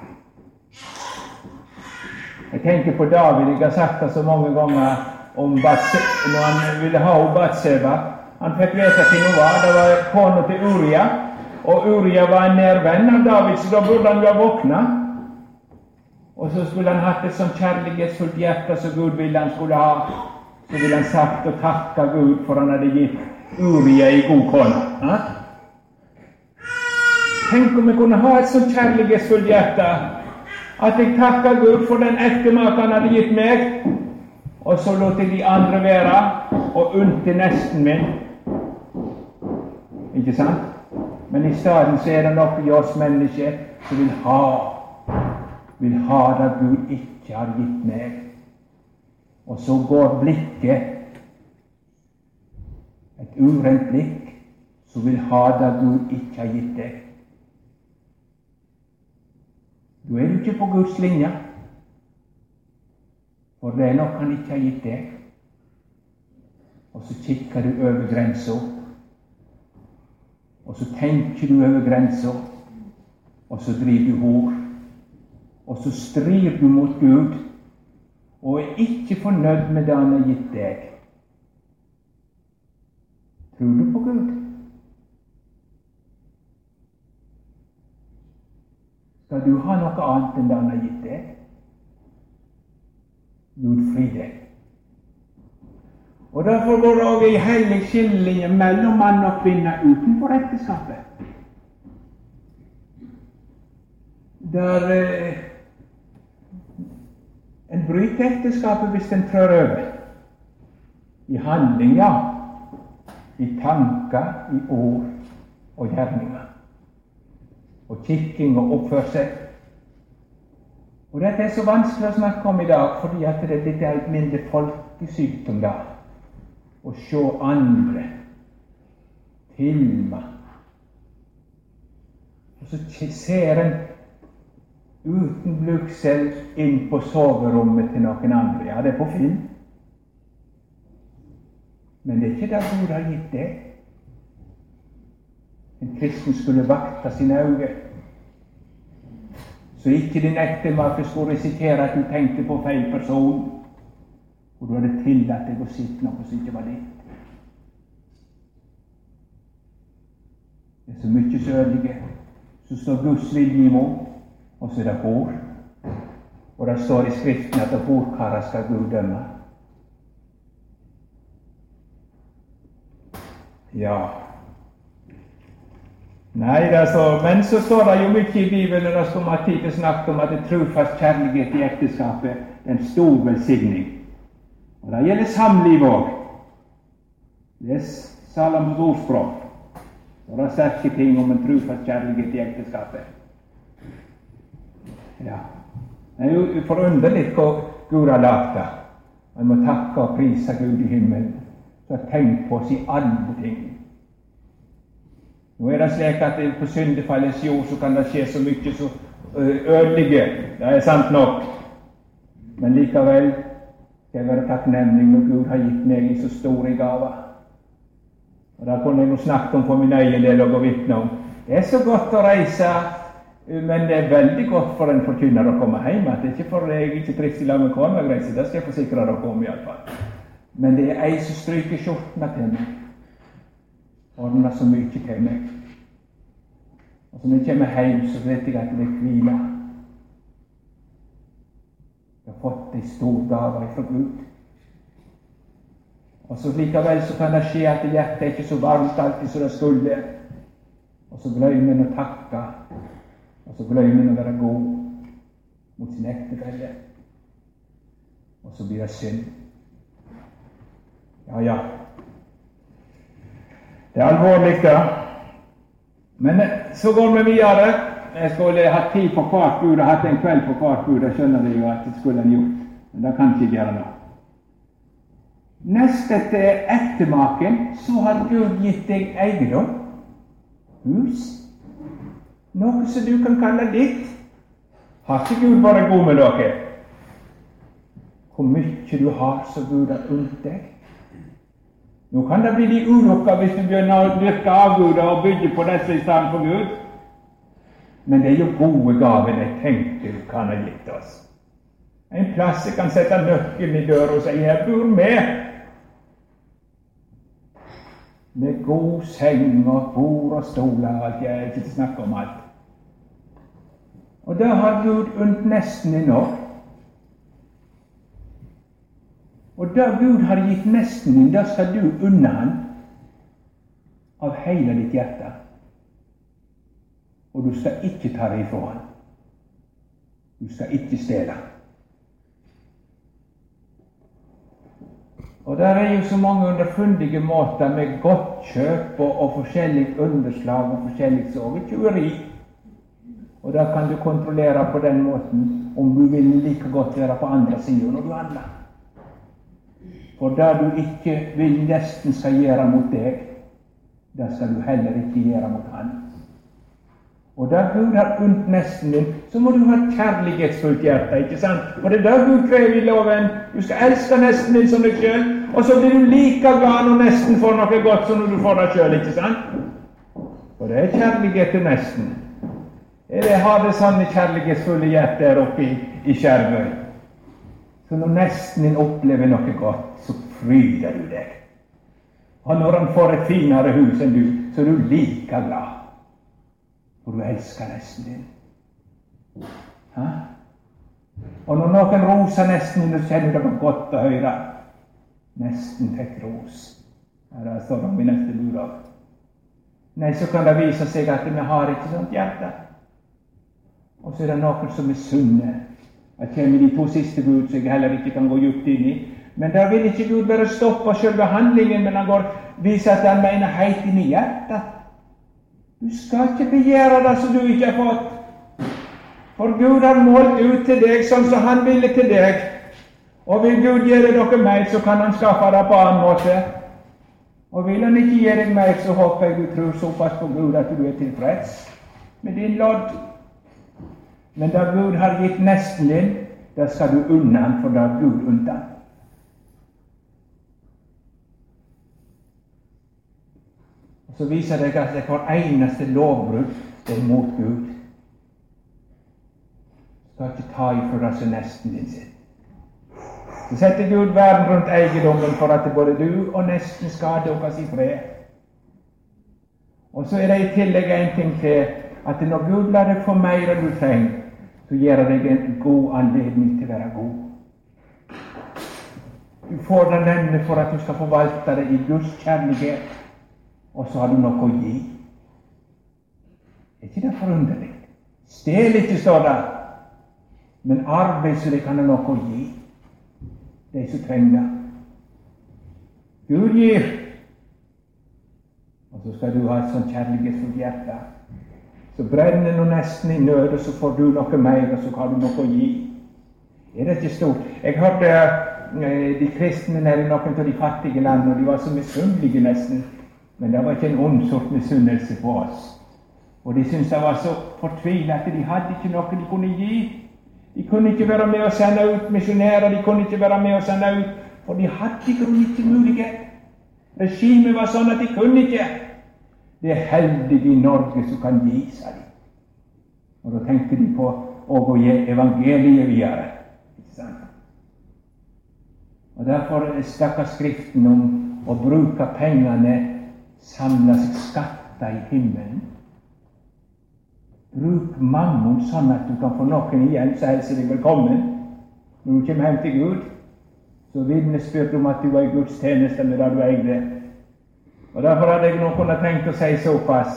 Jeg tenker på David, jeg har sagt det så mange ganger om når han ville ha Batseba. Han fikk vite hvem hun var. Det var kona til Uria, og Uria var en nær venn av David, så da burde han jo våkne. Og så skulle han hatt et sånt kjærlighetsfullt hjerte som Gud ville han skulle ha. Så ville han sagt og takka Gud for han hadde gitt Uria i god kone. Ja? Tenk om jeg kunne ha et sånt kjærlighetsfullt hjerte, at jeg takker Gud for den ektemaken han hadde gitt meg, og så lot jeg de andre være, og unnte nesten min. Ikke sant? Men i stedet så er det noe i oss mennesker som vil ha det Gud ikke har gitt meg. Og så går blikket, et urent blikk, som vil ha det Gud ikke har gitt deg. Du er ikke på Guds linje, for det er noe han ikke har gitt deg. Og så kikker du over grensa, og så tenker du over grensa, og så driver du hor, og så strir du mot Gud, og er ikke fornøyd med det han har gitt deg. Tror du på Gud? Skal du ha noe annet enn det han har gitt deg? Gud fri deg. Og derfor går det også en hellig skillelinje mellom mann og kvinne utenfor ekteskapet. Der en bryter ekteskapet hvis en trør over. I handlinger, i tanker, i ord og gjerninger. Og kikking og oppførsel. Og dette er så vanskelig å snakke om i dag, fordi at det er litt mindre folkesykdom da. Å se andre filme. Og så ser en uten bluksel inn på soverommet til noen andre. Ja, det er på film. Men det er ikke det Gud har gitt deg. En kristen skulle vakte sine øyne, så ikke din ektemake skulle risikere at du tenkte på feil person, og du hadde tillatt deg å sitte noe som ikke var ditt. Det er så mye sødelige, så står Guds vilje imot, og så er det hor. Og det står i Skriften at horkarer skal Gud dømme. Ja. Nei, men så står det jo mye i Bibelen, og det står man tid til snakket om at det trofast kjærlighet i ekteskapet er en stor velsigning. Og det gjelder samliv også. Det er Salomos ordspråk. Og det er sterke ting om en trofast kjærlighet i ekteskapet. Ja. Det er jo forunderlig hva Gud har lagt det. Man må takke og prise Gud i himmelen. Så tenk på oss i alle ting. Nå er det slik at på syndefallets jord så kan det skje så mye så ødelige. Det er sant nok. Men likevel skal jeg være takknemlig når Gud har gitt meg i så store gaver. Og da kunne jeg nå snakket om for min egen del og vitne om. Det er så godt å reise, men det er veldig godt for en forkynner å komme hjem. Det er ikke for jeg ikke trives i lag med kona og reise, det skal jeg forsikre dere om i alle fall. Men det er ei som stryker skjortene til meg. Ordner så mye til meg. Og når jeg kommer hjem, så vet jeg at det er hvile. Jeg har fått en stor gave fra Gud. Og så likevel så kan det skje at hjertet er ikke så varmt alltid som det skulle. Og så glemmer en å takke. Og så glemmer en å være god mot sin ektefelle. Og så blir det synd. Ja. Det er alvorlig da. Men så går vi videre. Jeg skulle hatt tid på hvert bud og hatt en kveld på hvert bud. Jeg skjønner det jo at det skulle en gjort. Men det kan ikke gjøre noe. Neste til ektemaken, så har Gud gitt deg eiendom, hus, noe som du kan kalle ditt. Har ikke Gud vært god med dere? Hvor mye du har som Gud har unnt deg. Nå kan det bli de ulykker hvis du begynner å dyrke avguder og bygge på disse i stedet for Gud. Men det er jo gode gaver jeg tenkte du kan ha gitt oss. En plass jeg kan sette nøkkelen i døra og si, jeg bor med god seng og bord og stoler og alt, jeg er ikke til å snakke om alt. Og da har Gud unnt nesten i nå. Og da Gud har gitt nesten din, da skal du unne han av hele ditt hjerte. Og du skal ikke ta det ifra han. Du skal ikke stjele. Og der er jo så mange underfundige måter med godt kjøp og forskjellig underslag og forskjellig tyveri. Og da kan du kontrollere på den måten om du vil like godt være på andre siden når du handler. For da du ikke vil nesten skal gjøre mot deg, da skal du heller ikke gjøre mot han. Og da Gud har unnt nesten din, så må du ha et kjærlighetsfullt hjerte, ikke sant? For det er da Gud krever i loven. Du skal elske nesten din som deg selv, og så blir du like glad når nesten får noe godt som når du får deg selv, ikke sant? For det er kjærlighet til nesten. Jeg har det sånne kjærlighetsfulle hjertet her oppe i Skjervøy. Så når nesten din opplever noe godt, så fryder du deg. Og når han får et finere hus enn du, så er du like glad. For du elsker nesten din. Ha? Og når noen roser nesten din, så kjenner det godt å høre. Nesten fikk ros. Ja, det står om i neste bud. Nei, så kan det vise seg at vi har ikke sånt hjerte. Og så er det noen som er sunne. Jeg kommer i de 2 siste bud, så jeg heller ikke kan gå djupt inn i. Men der vil ikke Gud bare stoppe selve handlingen, men han går viser at han mener helt inn i hjertet. Du skal ikke begjære det som du ikke har fått. For Gud har målt ut til deg sånn som han ville til deg. Og vil Gud gjøre dere mer, så kan han skaffe deg på annen måte. Og vil han ikke gjøre deg mer, så håper jeg du tror såpass på Gud at du er tilfreds med din lodd. Men da Gud har gitt nesten din, da skal du unna han, for da Gud unna han. Og så viser det at det hver eneste lovbrudd det er mot Gud. Skal ikke ta ifra deg som nesten din sin. Så setter Gud verden rundt eiendommen for at både du og nesten skal dukkes i fred. Og så er det i tillegg en ting til, at når Gud lar deg få mer enn du trenger, så gjør deg en god anledning til å være god. Du får den denne for at du skal forvalte det i Guds kjærlighet, og så har du noe å gi. Er ikke det forunderlig? Stel ikke, står det, men arbeid så det kan ha noe å gi de som trenger det. Gud gir, og så skal du ha et sånt kjærlighetsfullt hjerte. Så brenner du nesten i nød, og så får du noe mer, og så har du noe å gi. Er det ikke stort? Jeg hørte de kristne nede i noen av de fattige landene, og de var så misunnelige nesten. Men det var ikke en ond sort misunnelse på oss. Og de syntes det var så fortvilet at de hadde ikke noe de kunne gi. De kunne ikke være med å sende ut misjonærer, de kunne ikke være med å sende ut, for de hadde i grunnen ikke mulighet. Regimet var sånn at de kunne ikke. Det er heldige i Norge som kan gi, sa de. Og da tenkte de på å gi evangeliet videre. Ikke sant? Og derfor snakker Skriften om å bruke pengene, samle seg skatter i himmelen. Bruk mammon sånn at du kan få noen igjen, så hilser deg velkommen. Når du kommer hjem til Gud, så vitnesbyrd om at du er i Guds tjeneste med det du eide. Og derfor hadde jeg nå kunnet tenkt å si såpass.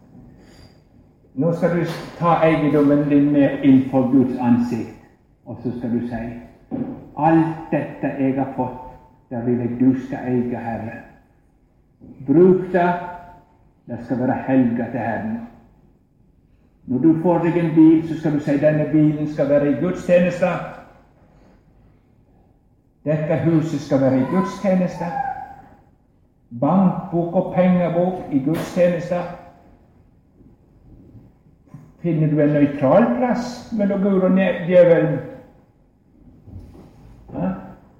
Nå skal du ta eiendommen din med inn for Guds ansikt, og så skal du si, alt dette jeg har fått, det vil jeg du skal eie, Herre. Bruk det, det skal være helga til Herren. Når du får deg en bil, så skal du si, denne bilen skal være i Guds tjeneste. Dette huset skal være i Guds tjeneste. Bankbok og pengebok i Guds tjeneste. Finner du en nøytral plass mellom Gud og djevelen? Ja?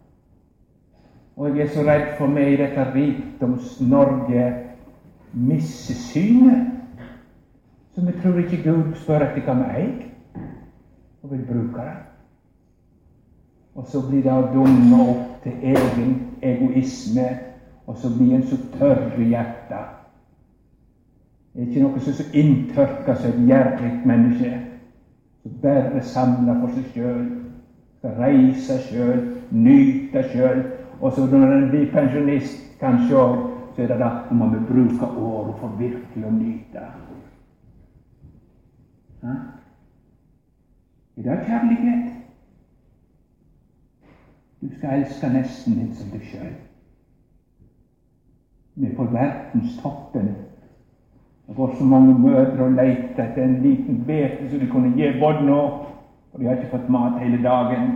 Og jeg er så redd for meg i dette rikdoms-Norge missesynet, så vi tror ikke Gud spør etter hva vi eier, og vil bruke det. Og så blir det å dumme opp til egen egoisme, og så blir en så tørr i hjertet. Det er ikke noe som inntørker seg et hjertelig menneske, som bare samler for seg selv, skal reise selv, nyte selv, og så når en blir pensjonist, kanskje også, så er det da om man vil bruke året for virkelig å nyte. Ja? Er det kjærlighet? Du skal elske nesten din som deg selv. Vi er på verdenstoppen. Det går så mange mødre og leter etter en liten bete som de kunne gi både nå, og de har ikke fått mat hele dagen.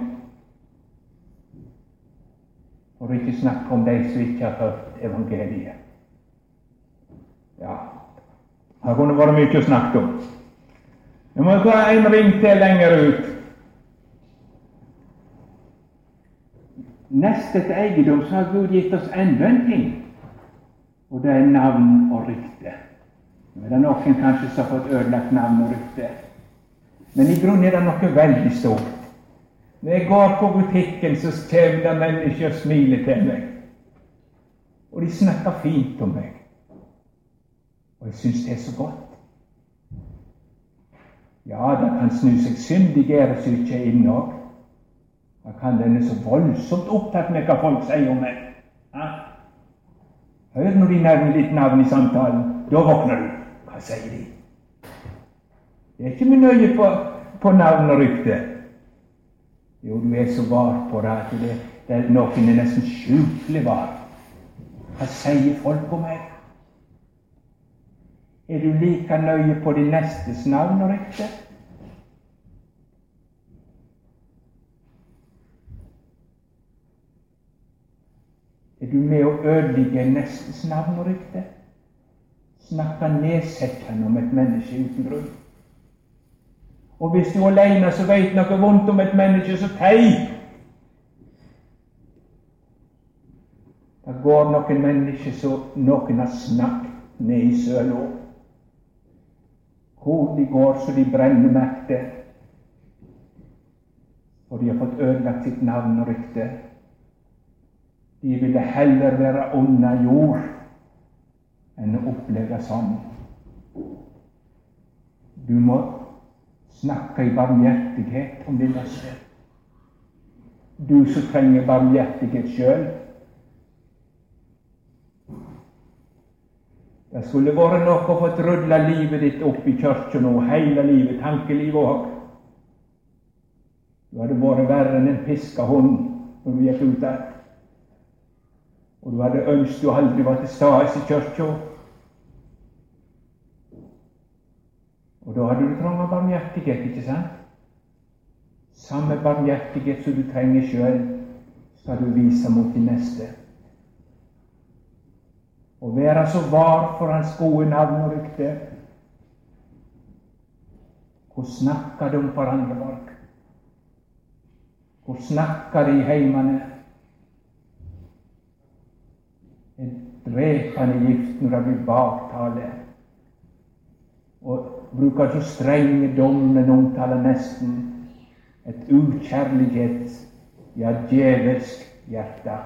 For ikke snakke om de som ikke har hørt evangeliet. Ja, det kunne vært mye å snakke om. Jeg må ta en ring til lenger ut. Neste til eiendom så har Gud gitt oss enda en ting, og det er navn og rykte. Det er noen kanskje som har fått ødelagt navn og rykte, men i grunnen er det noe veldig stort. Når jeg går på butikken, så kommer det mennesker og smiler til meg, og de snakker fint om meg, og jeg synes det er så godt. Ja, det kan snu seg syndig æresykje inn også. Da kan denne så voldsomt opptatt med hva folk sier om meg. Ja? Hør når de nevner ditt navn i samtalen, da våkner du. Hva sier de? Det er ikke mye nøye på navn og rykte. Jo, du er så var på det at det er noen er nesten sjukelig var. Hva sier folk om meg? Er du like nøye på din nestes navn og rykte? Er du med å ødelegge nestes navn og rykte? Snakke nedsettende om et menneske uten grunn? Og hvis du alene så vet noe vondt om et menneske, så tei! Det går noen mennesker så noen har snakket ned i søla. Hvor de går så de brenner merkte, og de har fått ødelagt sitt navn og rykte. De ville heller være under jord enn å oppleve sånn. Du må snakke i barmhjertighet om din neste. Du som trenger barmhjertighet selv. Det skulle vært nok å få drudla livet ditt opp i kirken nå, hele livet, tankelivet også. Du hadde vært verre enn en piska hund når du gikk ut der. Og du hadde ønsket du aldri var til stades i kirken. Og da hadde du trengt barmhjertighet, ikke sant? Samme barmhjertighet som du trenger selv, skal du vise mot din neste. Og være så var for hans gode navn og rykte. Hvor snakker de om hverandre folk? Hvor snakker de i heimene? En drepende gift når det blir baktale. Og bruker så strenge dommen omtaler nesten et ukjærlighet, ja, djevelsk hjerte.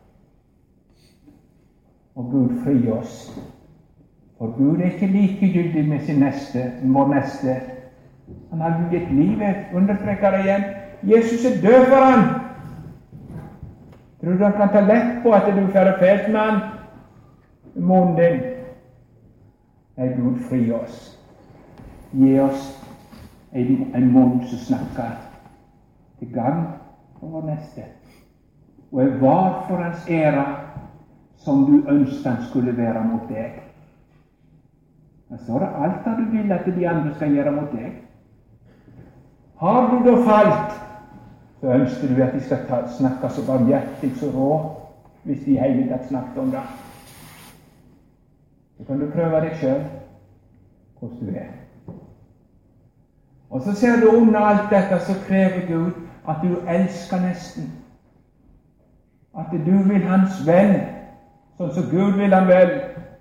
Og Gud fri oss. For Gud er ikke likegyldig med sin neste, vår neste. Han har gitt livet, understreker det igjen. Jesus er død for han. Tror du han kan ta lett på at du får fælt med han? Munnen din. Nei, Gud fri oss. Gi oss en munn som snakker til gagn for vår neste. Og er var for hans ære som du ønsket han skulle være mot deg. Da står det alt det du vil at de andre skal gjøre mot deg. Har du da falt, så ønsker du at de skal snakke så barmhjertig så rå, hvis de hele tatt snakket om det. Så kan du prøve deg selv, hvordan du er. Og så ser du under alt dette, så krever Gud at du elsker nesten. At du vil hans venn, sånn som Gud vil han vel,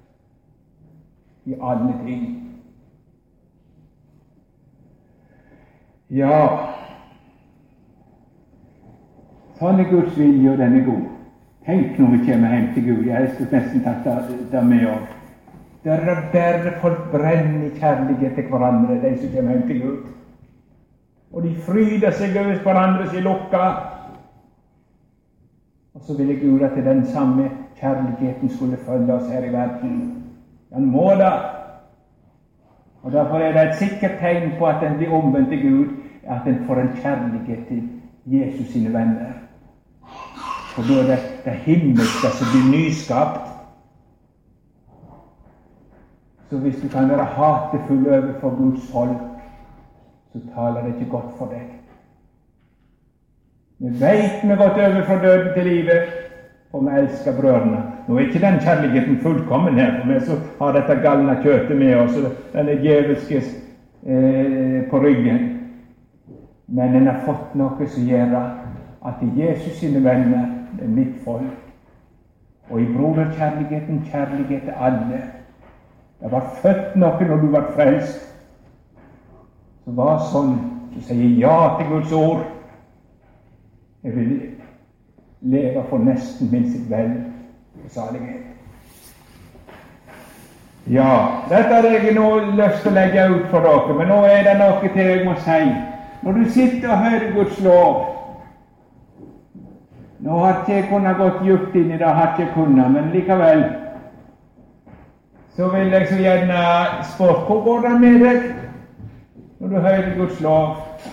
i alle ting. Ja, sånn er Guds vilje, og den er god. Tenk når vi kommer hjem til Gud. Jeg skulle nesten tatt det med oss. Der er bare folk brenner i kjærlighet til hverandre, de som kommer hjem til Gud. Og de fryder seg over hverandre sin lukka. Og så ville Gud at den samme kjærligheten skulle følge oss her i verden. Den må da. Og derfor er det et sikkert tegn på at den blir omvendt til Gud, at den får en kjærlighet til Jesus sine venner. For da er det himmelske som blir nyskapt. Så hvis du kan være hatefull overfor Guds folk, så taler det ikke godt for deg. Vi vet vi har gått over fra døden til livet, for vi elsker brødrene. Nå er ikke den kjærligheten fullkommen her, for vi så har dette galne kjøttet med oss, og denne djevelske på ryggen. Men den har fått noe som gjør at Jesus sine venner er mitt folk. Og i broderkjærligheten, kjærlighet til alle. Det var født noe når du var frelst, som var sånn, som sier ja til Guds ord. Jeg vil leve for nesten min sitt vel og salighet. Ja, dette har jeg nå lyst til å legge ut for dere, men nå er det noe til jeg må si. Når du sitter og hører Guds lov, nå har ikke jeg kunnet gått djupt inn i det, har ikke kunnet, men likevel, så vil jeg så gjerne spørre, hvor går det med deg når du hører Guds lov?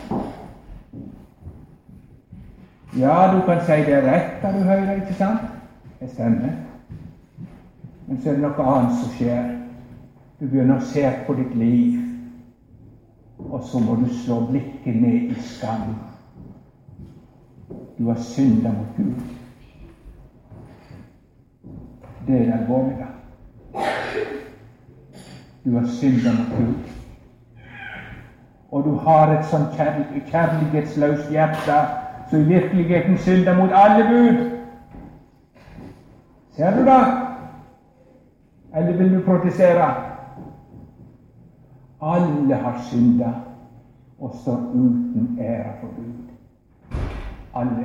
Ja, du kan si det er rett da du hører, ikke sant? Det stemmer. Men så er det noe annet som skjer. Du begynner å se på ditt liv, og så må du slå blikket ned i skam. Du har syndet mot Gud. Det er det alvorlige. Du har syndet mot Gud. Og du har et sånn kjærlighetsløst hjerte, så i virkeligheten synder mot alle bud. Ser du det? Eller vil du protestere? Alle har syndet og står uten ære for Gud. Alle.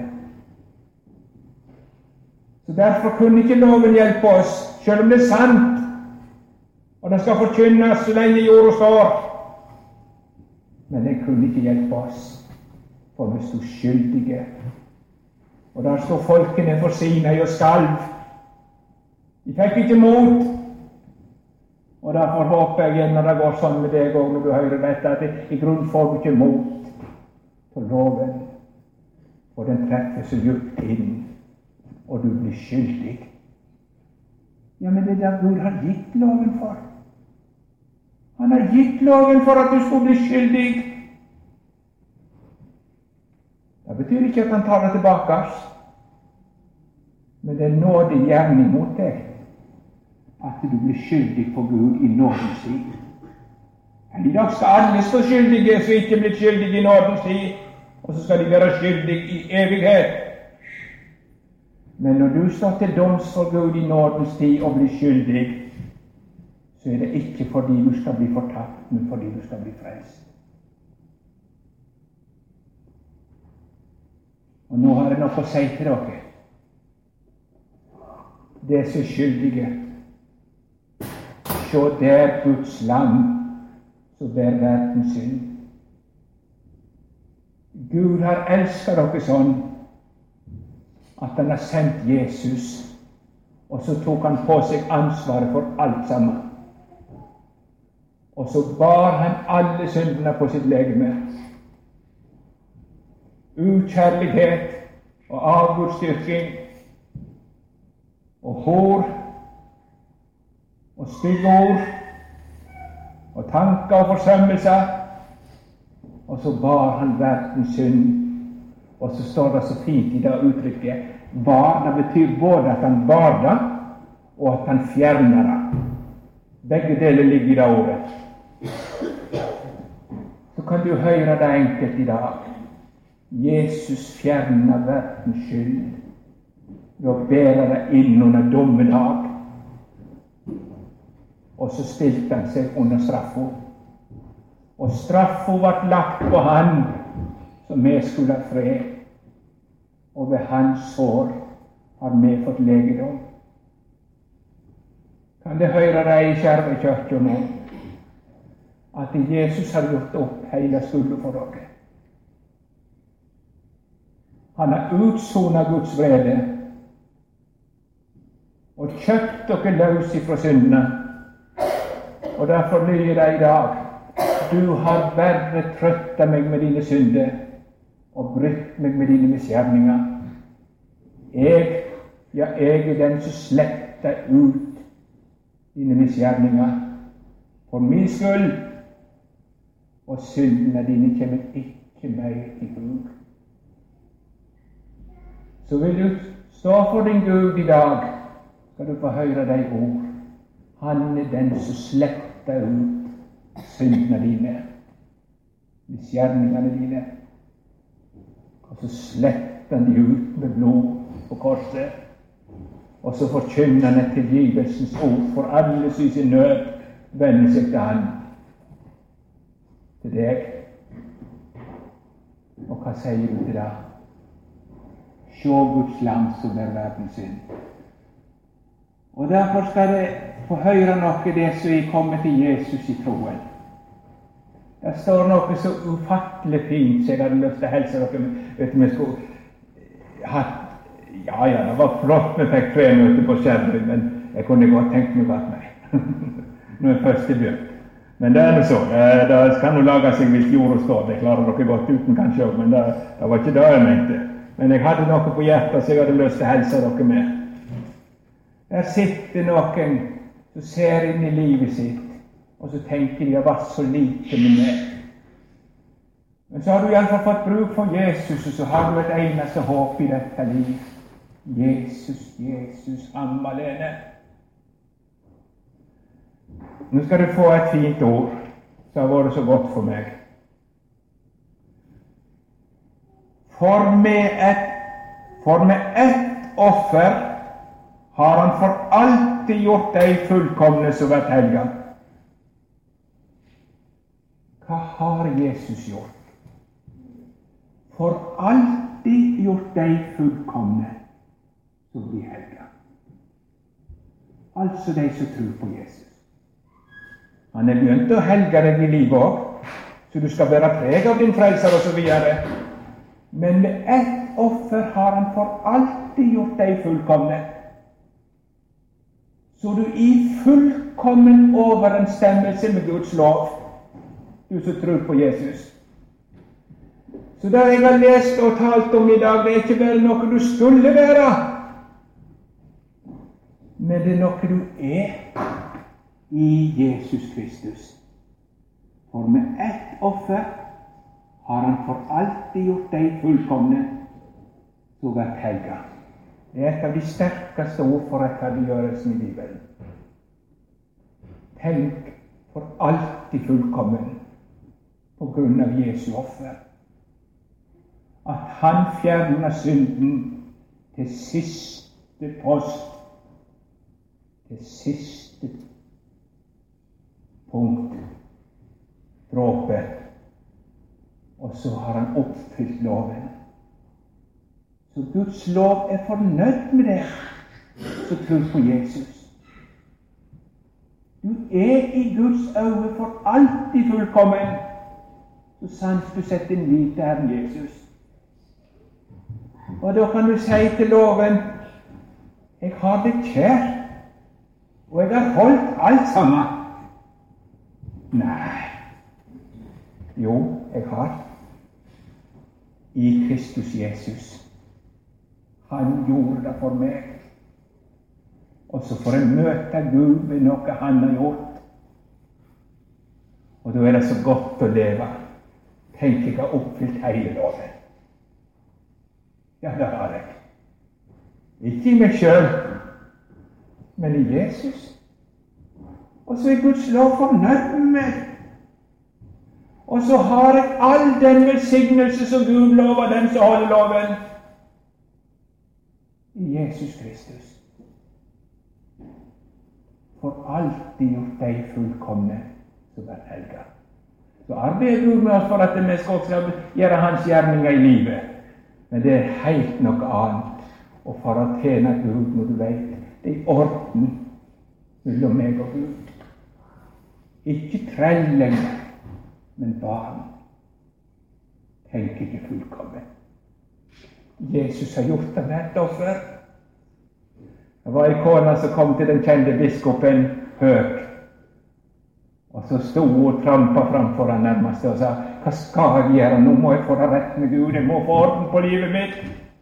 Så derfor kunne ikke loven hjelpe oss, selv om det er sant, og det skal forkynnes så lenge jorda står. Men det kunne ikke hjelpe oss, for vi stod skyldige. Og der stod folkene for sine og skalv. De fikk ikke mot. derfor håper jeg igjen når det går sånn med deg og når du hører dette, at det i grunn får du ikke mot til loven, og den treffer så djupt inn, og du blir skyldig. Ja, men det der Gud har gitt loven for. Han har gitt loven for at du skulle bli skyldig. Det betyr ikke at han tar det tilbake, men det er nådig gjerning mot deg at du blir skyldig på Gud i nådens tid. I dag skal alle stå skyldige som ikke blir skyldige i nådens tid, og så skal de være skyldige i evighet. Men når du står til doms for Gud i nådens tid og blir skyldig, så er det ikke fordi du skal bli fortapt, men fordi du skal bli frelst. Og nå har jeg noe å si til dere. Det som er skyldige, se der Guds lam som bærer verdens synd. Gud har elsket dere sånn at han har sendt Jesus, og så tok han på seg ansvaret for alt sammen. Og så bar han alle syndene på sitt legeme. Ukjærlighet og avgudsdyrking og hor og stygge ord og tanker og forsømmelser, og så bar han verdens synd. Og så står det så fint i det uttrykket, bar, det betyr både at han bar det og at han fjerner det. Begge deler ligger i det ordet. Så kan du høre det enkelt i dag. Jesus fjerner verdens skyld ved å bære det inn under dommedag. Og så stilte han seg under straffa. Og straffa ble lagt på han, så vi skulle ha fred. Og ved hans sår har vi fått legedom. Kan det høre deg i kjære kirke nå, at Jesus har gjort opp hele skulden for dere. Han har utsonet Guds vrede og kjøpt dere løs ifra syndene. Og derfor lyder det i dag, du har bare trøttet meg med dine synder og brytt meg med dine misgjerninger. Jeg er den som sletter ut dine misgjerninger for min skyld, og syndene dine kommer ikke mer til Gud. Så vil du stå for din Gud i dag, skal du få høre de ord. Han er den som sletter ut syndene dine, misgjerningene dine, og så sletter han de ut med blod på korset, og så forkynner han et tilgivelsens ord for alle som i sin nød vender seg til han, til deg. Og hva sier du til det? Se Guds lam som er verdens synd. Og derfor skal det få høre noe det som er kommet til Jesus i troen. Det står noe så ufattelig fint, så jeg hadde lyst til å helse dere med. Vet du, vi skulle hatt, ja, det var flott vi fikk 3 møter på skjermen, men jeg kunne godt tenkt meg at nei. Nå er først i bjørn. Men det er det så. Det kan jo lage seg hvis jorda står. Det klarer dere godt uten kanskje også, men det var ikke det jeg mente. Men jeg hadde noe på hjertet, så jeg hadde lyst til å helse dere med. Der sitter noen som ser inn i livet sitt, og så tenker de, jeg var så lite med meg. Men så har du i alle fall fått bruk for Jesus, og så har du et eneste håp i dette liv. Jesus, Jesus, ham alene. Nå skal du få et fint ord, som har vært så godt for meg. For med ett offer har han for alltid gjort de fullkomne som vært helget. Hva har Jesus gjort? For alltid gjort de fullkomne som blir helget. Altså de som tror på Jesus. Han er begynt å helge deg i livet også, så du skal være preg av din frelser og så videre. Men med ett offer har han for alltid gjort de fullkomne så du i fullkommen overensstemmelse med Guds lov, du som tror på Jesus. Så det jeg har lest og talt om i dag, det er ikke bare noe du skulle være, men det er noe du er i Jesus Kristus. For med ett offer har han for alltid gjort deg fullkomne, så vært helga. Det er et av de sterkeste ord for rettferdiggjørelsen i Bibelen. Tenk for alltid fullkommen på grunn av Jesu offer. At han fjerner synden til siste post, til siste punkt, dråpe, og så har han oppfylt loven. Så Guds lov er fornøyd med det som tror på Jesus. Du er i Guds øyne for alltid fullkommen, så sant du setter din lit til Herren Jesus. Og da kan du si til loven, jeg har det kjær, og jeg har holdt alt sammen. Nei. Jo, jeg har. I Kristus Jesus. Han gjorde det for meg. Og så får jeg møte Gud med noe han har gjort. Og da er det så godt å leve. Tenk, jeg har oppfylt hele loven. Ja, det har jeg. Ikke i meg selv, men i Jesus. Og så er Guds lov fornøyd med meg. Og så har jeg all den velsignelse som Gud lover den som holder loven. I Jesus Kristus. For alltid gjort deg fullkomne som er helga. Så arbeider Gud med oss for at vi skal også gjøre hans gjerninger i livet. Men det er helt noe annet. Og for å tjene Gud, når du vet, det er i orden mellom meg og Gud. Ikke trell lenger, men barn. Tenk ikke fullkommen. Jesus har gjort det med et offer. Det var en kone som kom til den kjente biskopen Høg. Og så stod hun og trampet framfor han nærmeste og sa, hva skal jeg gjøre? Nå må jeg få det rett med Gud. Jeg må få orden på livet mitt.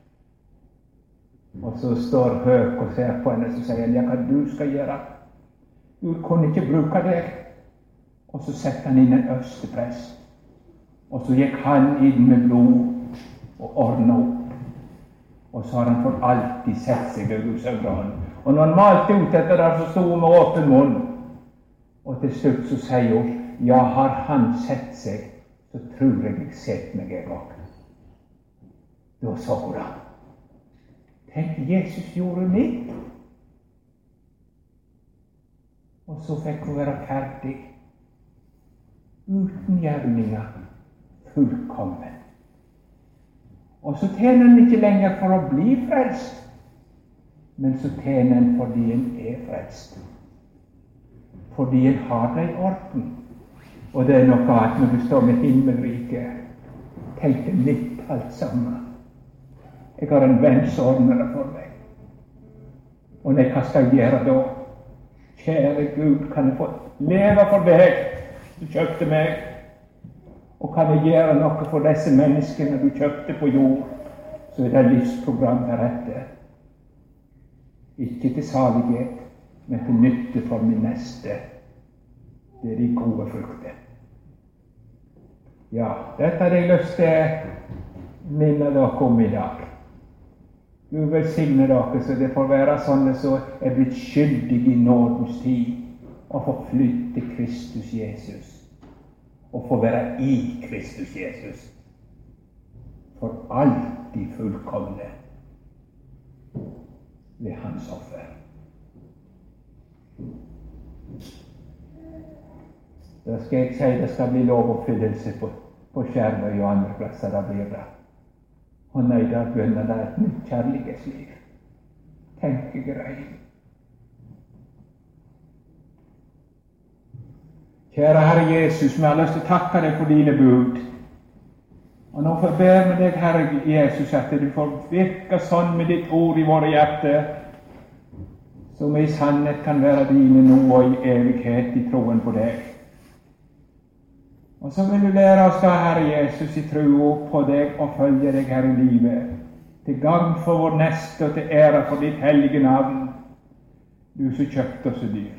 Og så står Høg og ser på henne og sier han, ja, hva du skal gjøre? Gud kunne ikke bruke deg. Og så setter han inn en øversteprest. Og så gikk han inn med blod og ordnet opp. Og så har han for alltid sett seg ved Guds høyre hånd. Og når han malte ut etter det, så stod hun med åpen munn. Og til slutt så sier hun, ja, har han sett seg, så tror jeg sett meg en gang. Da sa hun da. Tenk, Jesus gjorde mitt. Og så fikk hun være ferdig. Uten gjerninger, fullkommen. Og så tjener han ikke lenger for å bli frelst, men så tjener han fordi han er frelst. Fordi han har det i orden. Og det er noe annet når du står med himmelriket. Tenk deg litt alt sammen. Jeg har en venn som ordner det for meg. Og hva skal jeg gjøre da? Kjære Gud, kan jeg få leve for deg? Du kjøpte meg. Og kan jeg gjøre noe for disse menneskene du kjøpte på jord, så er det livsprogram deretter. Ikke til salighet, men til nytte for min neste. Det er de gode frukter. Ja, dette har jeg lyst til å minne dere om i dag. Gud velsigne dere, så det får være sånne som er blitt skyldige i nådens tid, og få flytte Kristus Jesus. Og få være i Kristus Jesus. For alltid fullkomne ved hans offer. Da skal jeg si det skal bli lovoppfyllelse på Skjervøy og andre plasser. Da blir det. Og nei, da begynner det et nytt kjærlighetsliv. Tenkegreie. Kjære Herre Jesus, vi har lyst til å takke deg for dine bud. Og nå får jeg be med deg, Herre Jesus, at du får virke sånn med ditt ord i våre hjerter, som i sannhet kan være dine nå og i evighet i troen på deg. Og så vil du lære oss da, Herre Jesus, i tro på deg og følge deg her i livet, til gagn for vår neste og til ære for ditt hellige navn, du som kjøpte oss så dyrt.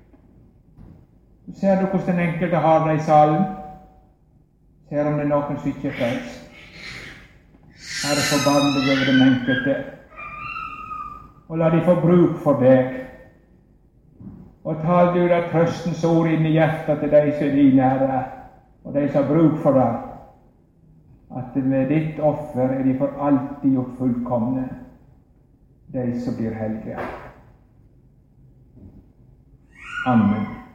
Ser du hvordan den enkelte har det i salen? Ser om det er noen som ikke er frelst? Herre, forbarm deg over den enkelte, og la de få bruk for deg. Og tal du da trøstens ord inn i hjertet til de som er dine, Herre, og de som har bruk for det, at med ditt offer er de for alltid gjort fullkomne, de som blir hellige. Amen.